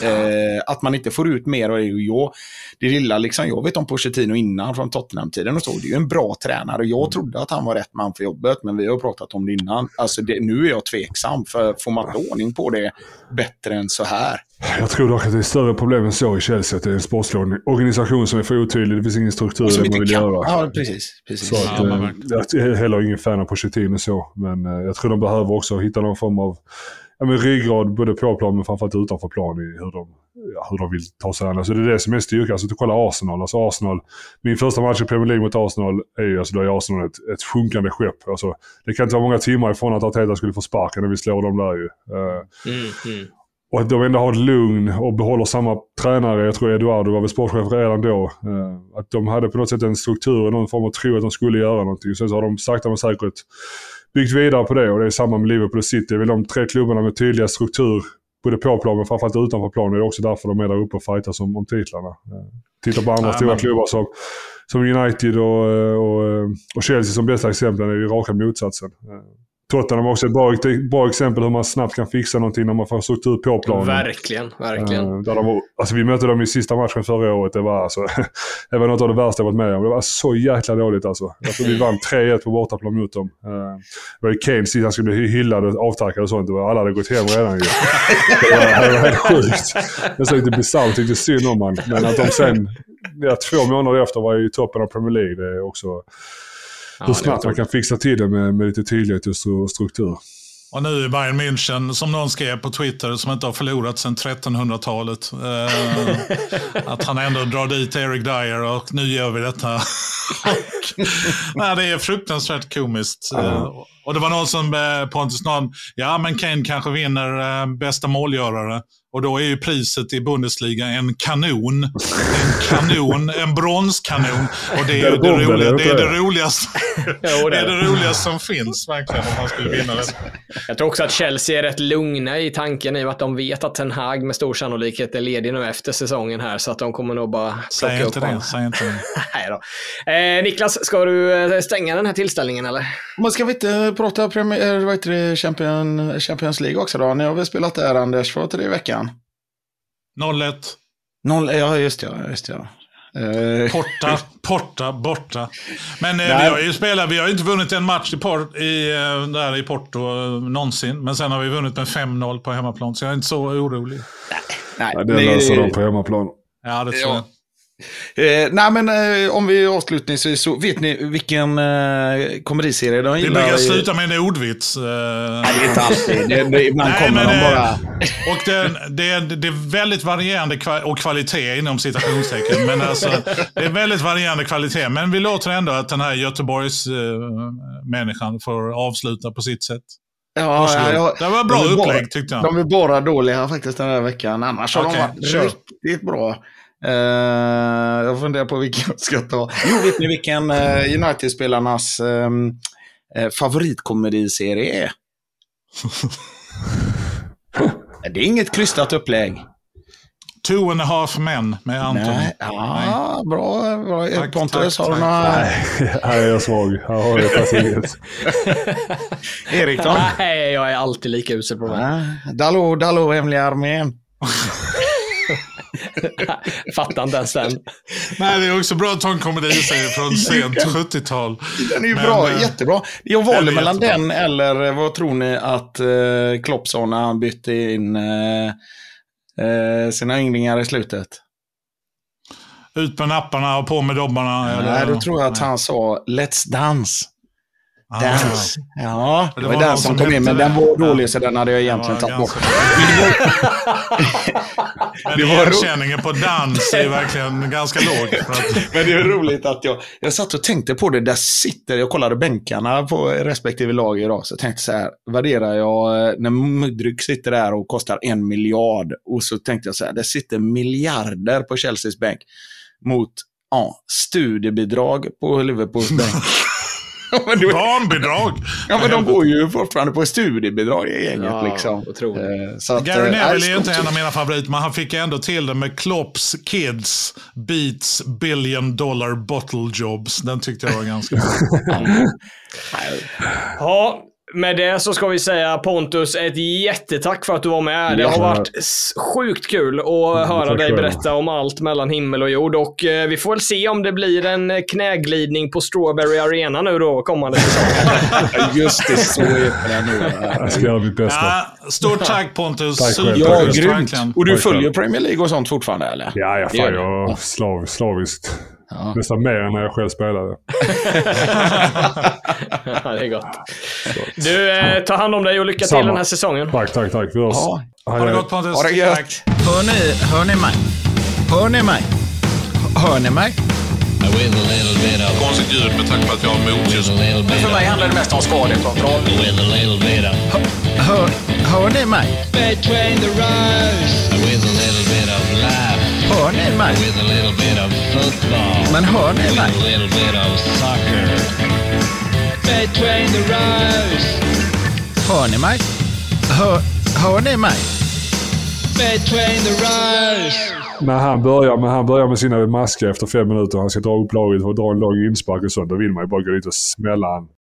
Uh, att man inte får ut mer av det. Jag, det lilla liksom, jag vet om Pochettino innan från Tottenham-tiden och så. Det är ju en bra tränare. Jag mm. trodde att han var rätt man för jobbet. Men vi har pratat om det innan. Alltså det, nu är jag tveksam. För får man ordning på det bättre än så här? Jag tror dock att det är större problem än så i Chelsea. Att det är en sportslig organisation som är för otydlig. Det finns ingen struktur som man vill kan. göra. Ja, precis. precis. Så att, ja, eh, jag är heller ingen fan av Pochettino så. Men eh, jag tror de behöver också hitta någon form av ja, men ryggrad både på plan men framförallt utanför plan i hur de, ja, hur de vill ta sig an. Alltså det är det som är styrka. Alltså att kolla Arsenal. Alltså Arsenal. Min första match i Premier League mot Arsenal är ju alltså då är Arsenal ett, ett sjunkande skepp. Alltså, det kan inte vara många timmar ifrån att Arteta skulle få sparka när vi slår dem där ju. Uh, mm, mm. Och att de ändå har ett lugn och behåller samma tränare. Jag tror Eduardo var väl sportchef redan då. Eh, att de hade på något sätt en struktur och någon form av tro att de skulle göra någonting. Sen så har de sakta men säkert byggt vidare på det. Och det är samma med Liverpool och City. Det är väl de tre klubbarna med tydliga struktur. Både på plan men framförallt utanför plan. Det är också därför de är där uppe och fightas om, om titlarna. Eh, titta på andra ja, stora men... klubbar som, som United och, och, och Chelsea som bästa exemplen är ju raka motsatsen. Eh, Tottenham har också ett bra, bra exempel hur man snabbt kan fixa någonting när man får struktur på planen. Verkligen, verkligen. Uh, där de var, alltså vi mötte dem i sista matchen förra året. Det var, alltså, det var något av det värsta jag varit med om. Det var så jäkla dåligt alltså. Jag tror vi vann tre ett på bortaplan mot dem. Uh, det var ju Kane sist han skulle bli hyllad och avtackad och sånt. Det var, alla hade gått hem redan ju. Det var, det var helt sjukt. Det var lite bisarrt, tyckte synd om man. Men att de sen, ja, två månader efter var i toppen av Premier League. Det är också... Hur ja, snabbt man kan fixa till det med, med lite tydlighet och struktur. Och nu är Bayern München, som någon skrev på Twitter, som inte har förlorat sedan trettonhundratalet. Eh, att han ändå drar dit Eric Dyer och nu gör vi detta. och, nej, det är fruktansvärt komiskt. Mm. Eh, och det var någon som eh, Pontus någon, ja men Kane kanske vinner eh, bästa målgörare. Och då är ju priset i Bundesliga en kanon. En kanon, en bronskanon. Och det är det, det, roliga, det, är det, roligaste, det är det roligaste som finns verkligen om man skulle vinna det. Jag tror också att Chelsea är rätt lugna i tanken i att de vet att Ten Hag med stor sannolikhet är ledig nu efter säsongen här. Så att de kommer nog bara plocka upp honom. Säg inte det. Nej då. Eh, Niklas, ska du stänga den här tillställningen eller? Men ska vi inte prata premier, vad heter det, Champion, Champions League också då? Ni har väl spelat där, Anders, för tre veckan? noll ett. noll, ja, just det. Just det. Uh. Porta, porta, borta. Men eh, vi har ju spelat, vi har ju inte vunnit en match i, Port, i, där i Porto uh, någonsin. Men sen har vi vunnit med fem noll på hemmaplan. Så jag är inte så orolig. Nej, nej, det löser de på hemmaplan. Ja, det tror jag. Eh, nej men eh, om vi avslutningsvis så vet ni vilken eh, komediserie de Vi gillar? brukar sluta med en ordvits. Eh. Nej, det är inte alltid. Det, det, ibland Nej, kommer men de det- bara... Och det, det, är, det är väldigt varierande kva- och kvalitet inom citationstecken. Men alltså, det är väldigt varierande kvalitet. Men vi låter ändå att den här Göteborgs eh, människan får avsluta på sitt sätt. Ja, Varsågod. ja, ja, Det var bra de är bara- upplägg tyckte jag. De är bara dåliga faktiskt den här veckan. Annars har Okej, de varit kör. riktigt bra. Uh, jag funderar på vilken jag ska ta. Jo, vet ni vilken uh, United-spelarnas um, uh, favoritkomediserie är? Det är inget krystat upplägg. Two and a half men med Anton. Nej, ja, bra. bra. Tack, Pontus, tack, har du tack. några... Här är jag svag. Här har jag faktiskt inget. Erik då? Nej, jag är alltid lika usel på det. Ja. Dallo, Dallo, hemliga armén. Fattar inte ens den. Nej, det är också bra att ta en komediserie från sent sjuttiotal. Den är ju Men, bra, eh, jättebra. Jag den valde är mellan jättebra. den eller vad tror ni att eh, Klopp sa när han bytte in eh, eh, sina ynglingar i slutet? Ut med napparna och på med dobbarna. eller? Nej, då tror jag att han sa Let's Dance. Ah. Dance. Ja, det Det var, var den någon som som kom in, hette men det. den var dålig Ja. så den hade jag Det egentligen var tagit bort. ganska- Men Det var ro- igenkänningen på dans är verkligen ganska låg. För att, Men det är roligt att jag, jag satt och tänkte på det, där sitter, jag kollade bänkarna på respektive lag idag, så tänkte så här, värderar jag eh, när Mudryk sitter där och kostar en miljard, och så tänkte jag så här, det sitter miljarder på Chelseas bänk mot ja, studiebidrag på Liverpools bänk. Ja, men, det, barnbidrag! ja, men de går ju fortfarande på studiebidrag i gänget Ja, liksom. otroligt. Eh, Så att, Gary eh, Neville är nej, ju inte stort en av mina favoriter, men han fick ändå till det med Klopps Kids Beats Billion Dollar Bottle Jobs. Den tyckte jag var ganska bra. Ja, med det så ska vi säga Pontus, ett jättetack för att du var med. Det har Ja. varit s- sjukt kul att höra tack dig själv. berätta om allt mellan himmel och jord. Och eh, vi får väl se om det blir en eh, knäglidning på Strawberry Arena nu då kommande säsong. Just det, så är det nu. Jag ska göra mitt bästa. Ja, stort tack Pontus. Tack själv. Super, Ja, Tack. grymt. verkligen. Och du Tack följer själv. Premier League och sånt fortfarande, eller? Ja, jag Det gör fan, det. jag slav, slaviskt. Ja. Nästan mer än när jag själv spelade. Ja, det är gott. Du, eh, ta hand om dig och lycka Samma. till den här säsongen. Tack, tack, tack. Vi hörs. Ja. Ha det gott Pontus. Ha det gött. Tack. Hör ni, hör ni mig? Hör ni mig? Hör ni mig? With a little bit of, Konstigt ljud med tanke på att jag har motljus. with a little bit För mig of, handlar det mest om skadekontroll. with a little bit of, Hör, hör ni mig? Between the rows. with a little bit of laugh, Hör ni mig? with a little bit of football, Men hör ni with mig? a little bit of soccer. Between the rows. Hör ni mig? Hör, hör ni mig? Between the rows. När han börjar med, han börjar med sina masker efter fem minuter, han ska dra upp laget och dra en lång inspark och sånt, då vill man ju bara gå dit och smälla han.